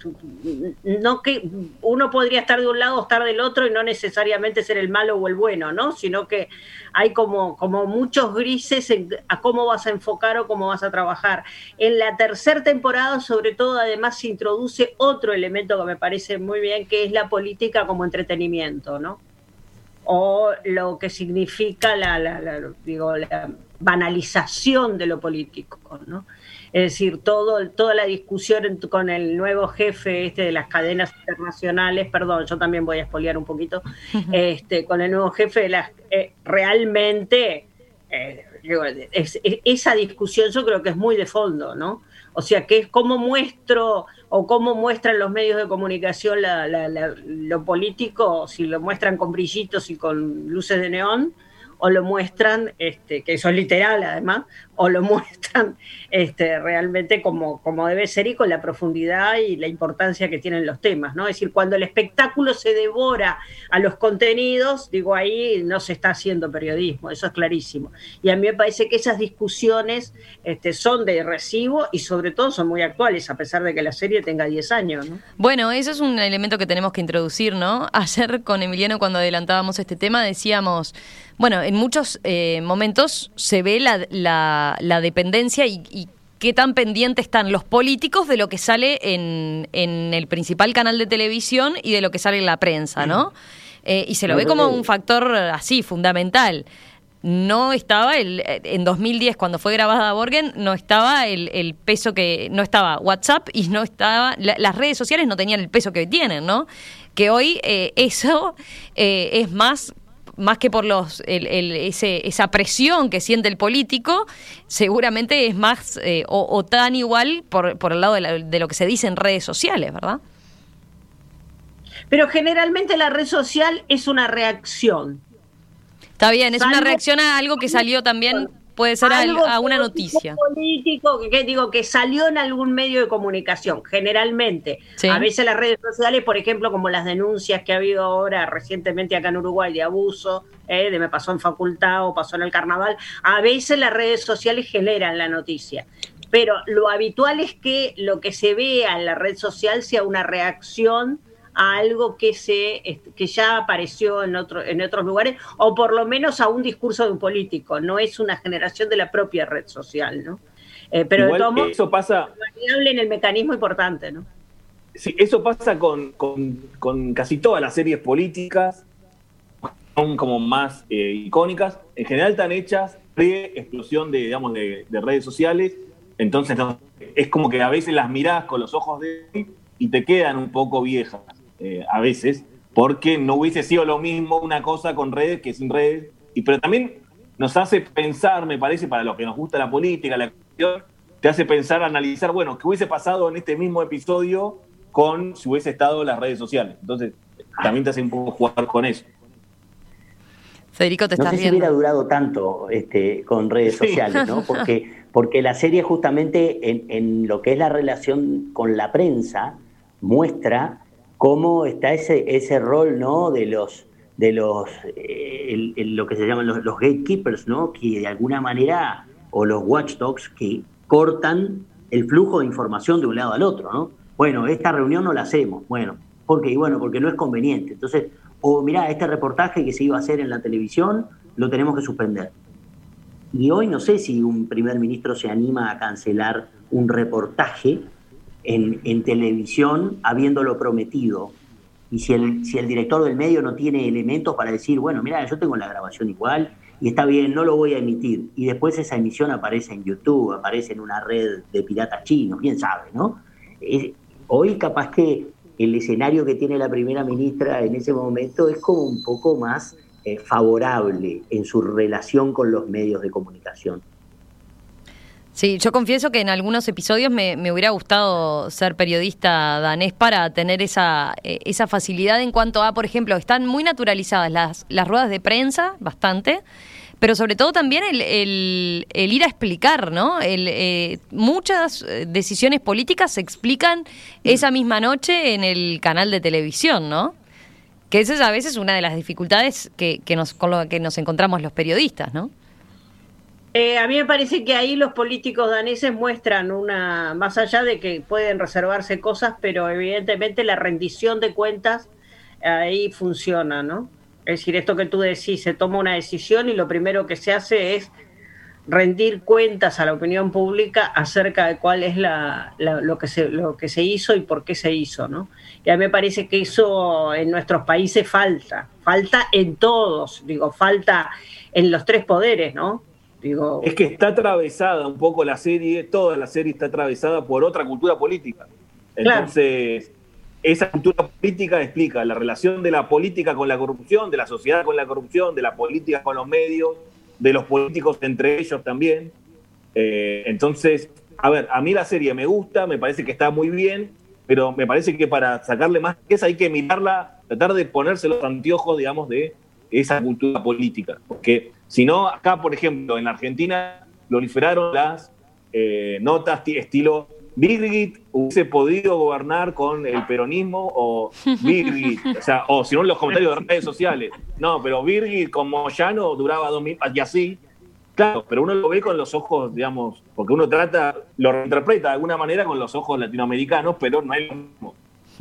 no que uno podría estar de un lado o estar del otro y no necesariamente ser el malo o el bueno, ¿no? Sino que hay como, como muchos grises en, a cómo vas a enfocar o cómo vas a trabajar. En la tercera temporada, sobre todo, además se introduce otro elemento que me parece muy bien, que es la política como entretenimiento, ¿no? O lo que significa la, la, la, digo, la banalización de lo político, ¿no? Es decir, todo, toda la discusión en, con el nuevo jefe este de las cadenas internacionales, perdón, yo también voy a espolear un poquito, uh-huh. este, con el nuevo jefe de las... Eh, realmente, eh, es, es, esa discusión yo creo que es muy de fondo, ¿no? O sea, que es cómo muestro o cómo muestran los medios de comunicación la, la, la, lo político, si lo muestran con brillitos y con luces de neón, o lo muestran, este, que eso es literal además, o lo muestran este, realmente como, como debe ser y con la profundidad y la importancia que tienen los temas, ¿no? Es decir, cuando el espectáculo se devora a los contenidos, digo, ahí no se está haciendo periodismo, eso es clarísimo. Y a mí me parece que esas discusiones este, son de recibo y sobre todo son muy actuales, a pesar de que la serie tenga diez años, ¿no? Bueno, eso es un elemento que tenemos que introducir, ¿no? Ayer con Emiliano, cuando adelantábamos este tema, decíamos... Bueno, en muchos eh, momentos se ve la, la, la dependencia y, y qué tan pendientes están los políticos de lo que sale en, en el principal canal de televisión y de lo que sale en la prensa, ¿no? Eh, y se lo ve como un factor así, fundamental. No estaba, el en dos mil diez, cuando fue grabada Borgen, no estaba el, el peso que... No estaba WhatsApp y no estaba... La, las redes sociales no tenían el peso que tienen, ¿no? Que hoy eh, eso eh, es más... más que por los el, el, ese, esa presión que siente el político, seguramente es más eh, o, o tan igual por, por el lado de, la, de lo que se dice en redes sociales, ¿verdad? Pero generalmente la red social es una reacción. Está bien, es Salvo, una reacción a algo que salió también, puede ser a, a una noticia. Político, que, que digo, que salió en algún medio de comunicación, generalmente. Sí. A veces las redes sociales, por ejemplo, como las denuncias que ha habido ahora recientemente acá en Uruguay de abuso, eh, de me pasó en facultad o pasó en el carnaval, a veces las redes sociales generan la noticia. Pero lo habitual es que lo que se vea en la red social sea una reacción a algo que se que ya apareció en otro, en otros lugares, o por lo menos a un discurso de un político, no es una generación de la propia red social, ¿no? Eh, pero igual, de todo modo, eso pasa variable en el mecanismo importante, ¿no? Sí, eso pasa con, con, con casi todas las series políticas, son como más eh, icónicas, en general están hechas pre-explosión de, digamos, de, de redes sociales, entonces no, es como que a veces las mirás con los ojos de y te quedan un poco viejas. Eh, a veces, porque no hubiese sido lo mismo una cosa con redes que sin redes, y pero también nos hace pensar, me parece, para los que nos gusta la política, la cuestión, te hace pensar, analizar, bueno, ¿qué hubiese pasado en este mismo episodio con si hubiese estado en las redes sociales? Entonces, también te hace un poco jugar con eso. Federico, te estás viendo. No sé viendo. si hubiera durado tanto este, con redes sí. sociales, ¿no? Porque, porque la serie justamente en, en lo que es la relación con la prensa muestra cómo está ese ese rol, ¿no? de los de los eh, el, el, lo que se llaman los, los gatekeepers, ¿no? Que de alguna manera, o los watchdogs, que cortan el flujo de información de un lado al otro, ¿no? Bueno, esta reunión no la hacemos, bueno, ¿por qué? Y bueno, porque no es conveniente. Entonces, o mirá, este reportaje que se iba a hacer en la televisión lo tenemos que suspender. Y hoy no sé si un primer ministro se anima a cancelar un reportaje En, en televisión habiéndolo prometido, y si el, si el director del medio no tiene elementos para decir, bueno, mira, yo tengo la grabación igual y está bien, no lo voy a emitir, y después esa emisión aparece en YouTube, aparece en una red de piratas chinos, quién sabe, ¿no? Es, hoy capaz que el escenario que tiene la primera ministra en ese momento es como un poco más eh, favorable en su relación con los medios de comunicación. Sí, yo confieso que en algunos episodios me, me hubiera gustado ser periodista danés para tener esa, eh, esa facilidad en cuanto a, por ejemplo, están muy naturalizadas las, las ruedas de prensa, bastante, pero sobre todo también el, el, el ir a explicar, ¿no? El, eh, muchas decisiones políticas se explican esa misma noche en el canal de televisión, ¿no? Que esa es a veces una de las dificultades que, que nos, con lo que nos encontramos los periodistas, ¿no? Eh, a mí me parece que ahí los políticos daneses muestran una, más allá de que pueden reservarse cosas, pero evidentemente la rendición de cuentas ahí funciona, ¿no? Es decir, esto que tú decís, se toma una decisión y lo primero que se hace es rendir cuentas a la opinión pública acerca de cuál es la, la, lo, que se, lo que se hizo y por qué se hizo, ¿no? Y a mí me parece que eso en nuestros países falta, falta en todos, digo, falta en los tres poderes, ¿no? Digo, es que está atravesada un poco la serie, toda la serie está atravesada por otra cultura política. Entonces, claro, esa cultura política explica la relación de la política con la corrupción, de la sociedad con la corrupción, de la política con los medios, de los políticos entre ellos también. Eh, entonces, a ver, a mí la serie me gusta, me parece que está muy bien, pero me parece que para sacarle más riqueza hay que mirarla, tratar de ponerse los anteojos, digamos, de esa cultura política. Porque si no, acá, por ejemplo, en la Argentina proliferaron las eh, notas estilo Birgit hubiese podido gobernar con el peronismo o Birgit, o sea, o si no en los comentarios de redes sociales, no, pero Birgit con Moyano duraba dos mil, y así, claro, pero uno lo ve con los ojos, digamos, porque uno trata, lo reinterpreta de alguna manera con los ojos latinoamericanos, pero no es lo mismo.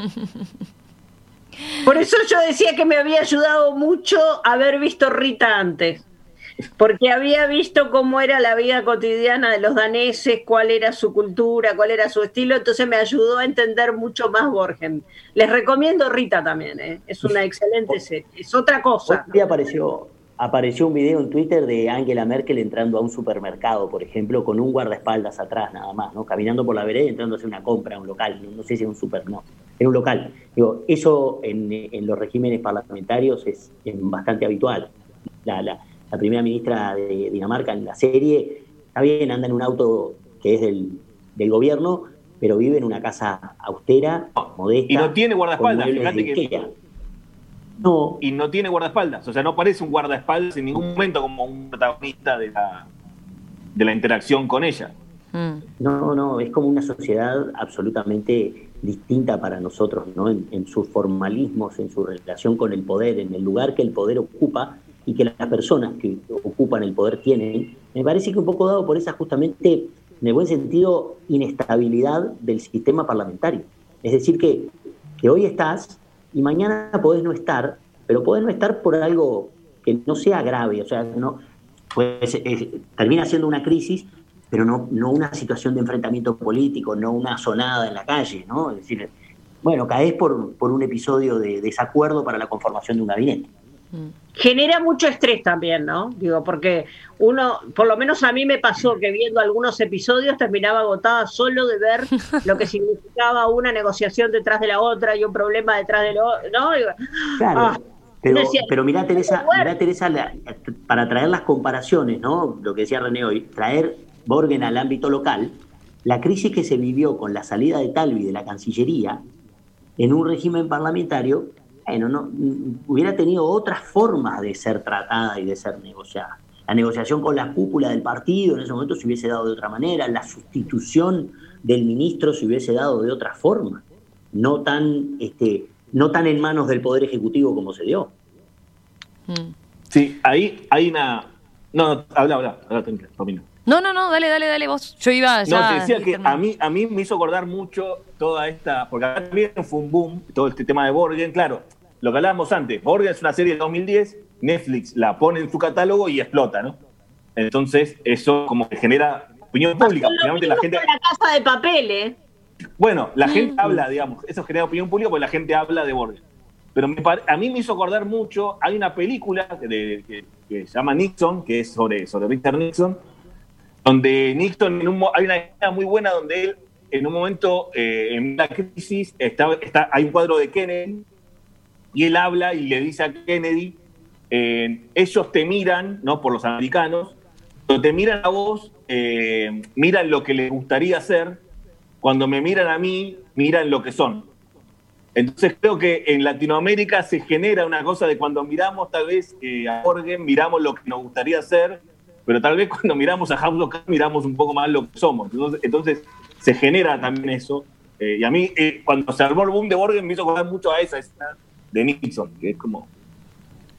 Por eso yo decía que me había ayudado mucho haber visto Rita antes, porque había visto cómo era la vida cotidiana de los daneses, cuál era su cultura, cuál era su estilo, entonces me ayudó a entender mucho más Borgen. Les recomiendo Rita también, ¿eh? Es una excelente serie, es otra cosa. Hoy apareció, apareció un video en Twitter de Angela Merkel entrando a un supermercado, por ejemplo, con un guardaespaldas atrás nada más, ¿no? Caminando por la vereda y entrando a hacer una compra a un local, no, no sé si es un super, no, en un local. Digo, eso en, en los regímenes parlamentarios es, es bastante habitual. La, la, la primera ministra de Dinamarca en la serie, está bien, anda en un auto que es del, del gobierno, pero vive en una casa austera, modesta. Y no tiene guardaespaldas, fíjate que... No. Y no tiene guardaespaldas, o sea, no parece un guardaespaldas en ningún momento como un protagonista de la, de la interacción con ella. No, no, es como una sociedad absolutamente distinta para nosotros, ¿no? En, en sus formalismos, en su relación con el poder, en el lugar que el poder ocupa y que las personas que ocupan el poder tienen, me parece que un poco dado por esa justamente, en el buen sentido, inestabilidad del sistema parlamentario. Es decir, que, que hoy estás y mañana podés no estar, pero podés no estar por algo que no sea grave, o sea, no, pues, es, termina siendo una crisis, pero no, no una situación de enfrentamiento político, no una sonada en la calle, ¿no? Es decir, bueno, caes por, por un episodio de desacuerdo para la conformación de un gabinete. Genera mucho estrés también, ¿no? Digo, porque uno, por lo menos a mí me pasó que viendo algunos episodios terminaba agotada solo de ver lo que significaba una negociación detrás de la otra y un problema detrás de lo otro, ¿no? Digo, claro, ah, pero, decía, pero mirá, Teresa, mirá, Teresa la, para traer las comparaciones, ¿no? Lo que decía René hoy, traer Borgen al ámbito local, la crisis que se vivió con la salida de Talvi de la Cancillería en un régimen parlamentario, bueno, no, hubiera tenido otras formas de ser tratada y de ser negociada. La negociación con la cúpula del partido en ese momento se hubiese dado de otra manera, la sustitución del ministro se hubiese dado de otra forma, no tan, este, no tan en manos del Poder Ejecutivo como se dio. Sí, ahí hay una... No, no, habla, habla, habla, termina. No, no, no, dale, dale, dale vos. Yo iba ya... No, te decía que a mí, a mí me hizo acordar mucho toda esta... Porque acá también fue un boom, todo este tema de Borgen. Claro, lo que hablábamos antes, Borgen es una serie de dos mil diez, Netflix la pone en su catálogo y explota, ¿no? Entonces, eso como que genera opinión pública. Finalmente la gente... La Casa de Papel, ¿eh? Bueno, la gente habla, digamos, eso genera opinión pública porque la gente habla de Borgen. Pero me pare... a mí me hizo acordar mucho, hay una película de, de, que, que se llama Nixon, que es sobre, sobre Richard Nixon, donde Nixon, en un, hay una escena muy buena donde él, en un momento, eh, en una crisis, está, está, hay un cuadro de Kennedy, y él habla y le dice a Kennedy, eh, ellos te miran, ¿no? Por los americanos, cuando te miran a vos, eh, miran lo que les gustaría hacer, cuando me miran a mí, miran lo que son. Entonces creo que en Latinoamérica se genera una cosa de cuando miramos tal vez eh, a Borgen, miramos lo que nos gustaría hacer, pero tal vez cuando miramos a House of Cards miramos un poco más lo que somos. Entonces, entonces se genera también eso. Eh, y a mí, eh, cuando se armó el boom de Borgen, me hizo acordar mucho a esa escena de Nixon, que es como...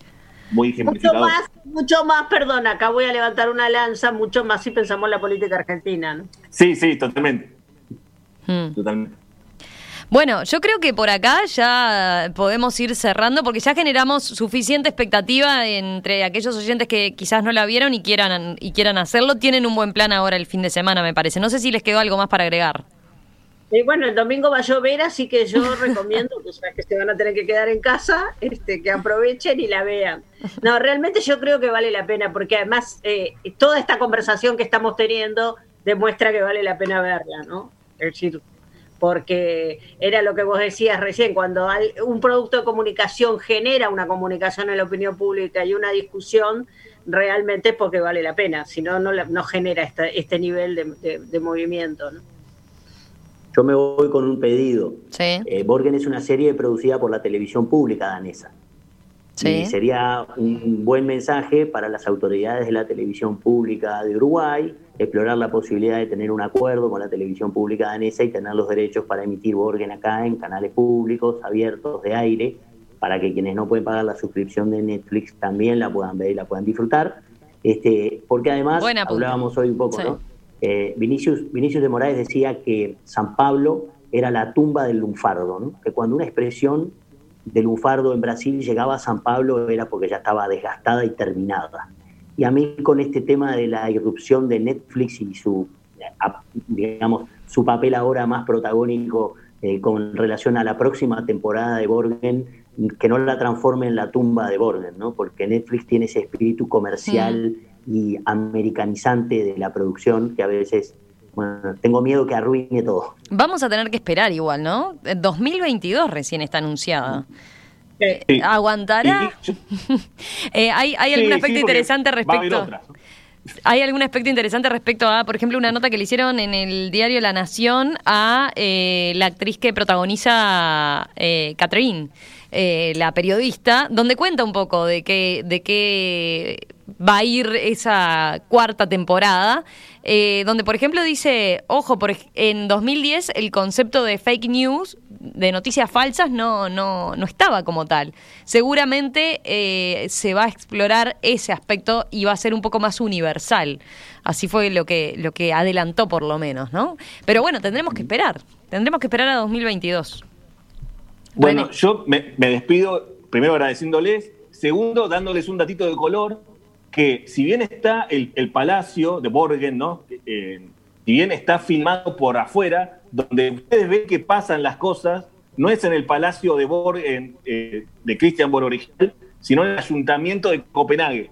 muy Mucho ejemplificador. más, mucho más, perdón, acá voy a levantar una lanza, mucho más si pensamos en la política argentina, ¿no? Sí, sí, totalmente. Hmm. Totalmente. Bueno, yo creo que por acá ya podemos ir cerrando porque ya generamos suficiente expectativa entre aquellos oyentes que quizás no la vieron y quieran y quieran hacerlo. Tienen un buen plan ahora el fin de semana, me parece. No sé si les quedó algo más para agregar. Y bueno, el domingo va a llover, así que yo recomiendo, o sea, que se van a tener que quedar en casa, este, que aprovechen y la vean. No, realmente yo creo que vale la pena, porque además eh, toda esta conversación que estamos teniendo demuestra que vale la pena verla, ¿no? Es decir, porque era lo que vos decías recién, cuando hay un producto de comunicación genera una comunicación en la opinión pública y una discusión, realmente es porque vale la pena, si no, no, la- no genera este, este nivel de, de, de movimiento, ¿no? Yo me voy con un pedido. Sí. Eh, Borgen es una serie producida por la televisión pública danesa. Sí. Y sería un buen mensaje para las autoridades de la televisión pública de Uruguay, explorar la posibilidad de tener un acuerdo con la televisión pública danesa y tener los derechos para emitir Borgen acá en canales públicos, abiertos, de aire, para que quienes no pueden pagar la suscripción de Netflix también la puedan ver y la puedan disfrutar. Este, porque además, Buen apunte. hablábamos hoy un poco, Sí. ¿no? Eh, Vinicius, Vinicius de Moraes decía que San Pablo era la tumba del lunfardo, ¿no? Que cuando una expresión de lunfardo en Brasil llegaba a San Pablo era porque ya estaba desgastada y terminada. Y a mí con este tema de la irrupción de Netflix y su, digamos, su papel ahora más protagónico eh, con relación a la próxima temporada de Borgen, que no la transforme en la tumba de Borgen, ¿no? Porque Netflix tiene ese espíritu comercial mm. y americanizante de la producción que a veces, bueno, tengo miedo que arruine todo. Vamos a tener que esperar igual, ¿no? dos mil veintidós recién está anunciada. Sí. ¿Aguantará? Y- y- eh, ¿Hay, hay Sí, algún sí, aspecto porque interesante va a haber respecto? otras, ¿no? ¿Hay algún aspecto interesante respecto a, por ejemplo, una nota que le hicieron en el diario La Nación a eh, la actriz que protagoniza eh, Catherine, eh, la periodista, donde cuenta un poco de qué de qué va a ir esa cuarta temporada, eh, donde, por ejemplo, dice, ojo, por, ej- en dos mil diez el concepto de fake news, de noticias falsas, no, no, no estaba como tal. Seguramente eh, se va a explorar ese aspecto y va a ser un poco más universal. Así fue lo que, lo que adelantó, por lo menos, ¿no? Pero bueno, tendremos que esperar. Tendremos que esperar a dos mil veintidós. Bueno, René. yo me, me despido, primero agradeciéndoles, segundo dándoles un datito de color, que si bien está el, el palacio de Borgen, ¿no? Eh, si bien está filmado por afuera, donde ustedes ven que pasan las cosas, no es en el palacio de Borgen, eh, de Christian Borg original, sino en el ayuntamiento de Copenhague.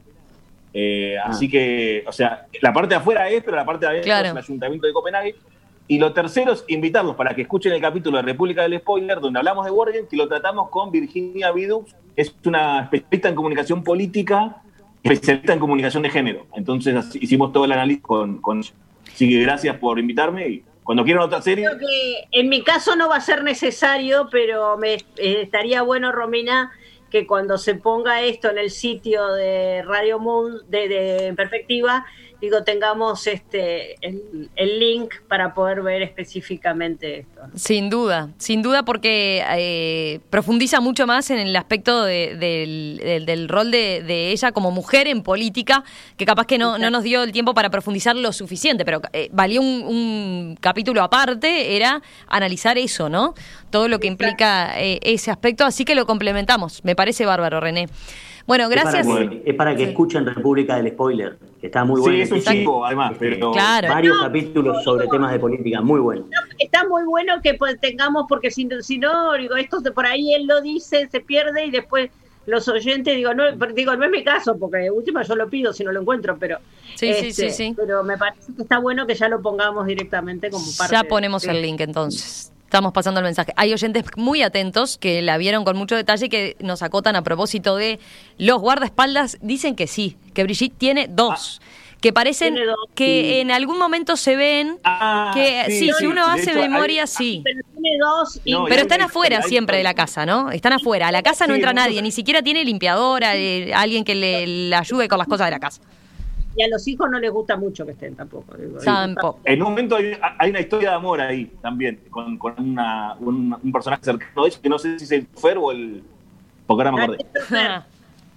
Eh, Ah. Así que, o sea, la parte de afuera es, pero la parte de adentro Claro. es el ayuntamiento de Copenhague. Y lo tercero es invitarlos para que escuchen el capítulo de República del Spoiler, donde hablamos de Borgen, que lo tratamos con Virginia Bidux, es una especialista en comunicación política, especialista en comunicación de género. Entonces así, hicimos todo el análisis con, con ella. Así que gracias por invitarme y cuando quieran otra serie... Creo que en mi caso no va a ser necesario, pero me eh, estaría bueno, Romina, que cuando se ponga esto en el sitio de Radio Moon, de, de En Perspectiva, digo, tengamos este el, el link para poder ver específicamente esto, ¿no? Sin duda, sin duda porque eh, profundiza mucho más en el aspecto de, del, del, del rol de, de ella como mujer en política, que capaz que no, no nos dio el tiempo para profundizar lo suficiente, pero eh, valía un, un capítulo aparte, era analizar eso, ¿no? Todo lo que implica eh, ese aspecto, así que lo complementamos. Me parece bárbaro, René. Bueno, gracias. Es para que, es para que Sí. escuchen República del Spoiler, que está muy Sí, bueno. es un Tiene, chico, además, este, pero... Claro. varios capítulos sobre temas de política, muy bueno. Está muy bueno que pues, tengamos, porque si, si no, digo, esto de por ahí él lo dice, se pierde y después los oyentes, digo, no, digo, no es mi caso, porque de última yo lo pido si no lo encuentro, pero Sí, este, sí, sí, sí. pero me parece que está bueno que ya lo pongamos directamente como parte. Ya ponemos de- el link entonces. Estamos pasando el mensaje. Hay oyentes muy atentos que la vieron con mucho detalle y que nos acotan a propósito de los guardaespaldas. Dicen que sí, que Brigitte tiene dos. Que parecen Tiene dos, que sí. en algún momento se ven. Ah, que sí, si uno de hace hecho, hay- memoria, sí. Pero tiene dos y No, y Pero hay están una afuera historia, hay siempre de la historia. casa, ¿no? Están afuera. A la casa no Sí, entra nosotros- nadie, ni siquiera tiene limpiadora, eh, alguien que le, le ayude con las cosas de la casa. y a los hijos no les gusta mucho que estén tampoco. Digo, Tampoco. En un momento hay, hay una historia de amor ahí también, con, con una, un, un personaje cercano de ella, que no sé si es el Fer o el... Porque ahora me acordé.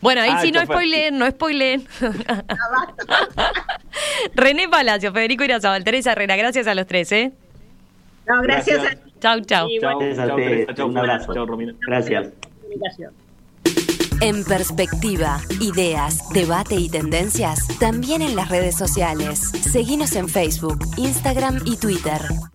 Bueno, ahí Ah, sí no chofer. spoileen, no spoileen. René Palacio, Federico Irazabal, Teresa Herrera, gracias a los tres, ¿eh? No, gracias, Gracias. a Chau, chau. Y Chao, bueno, Gracias a chao, ustedes. Teresa, chao, Un abrazo. Chao, Romina. Gracias. comunicación. En Perspectiva, ideas, debate y tendencias, también en las redes sociales. Seguinos en Facebook, Instagram y Twitter.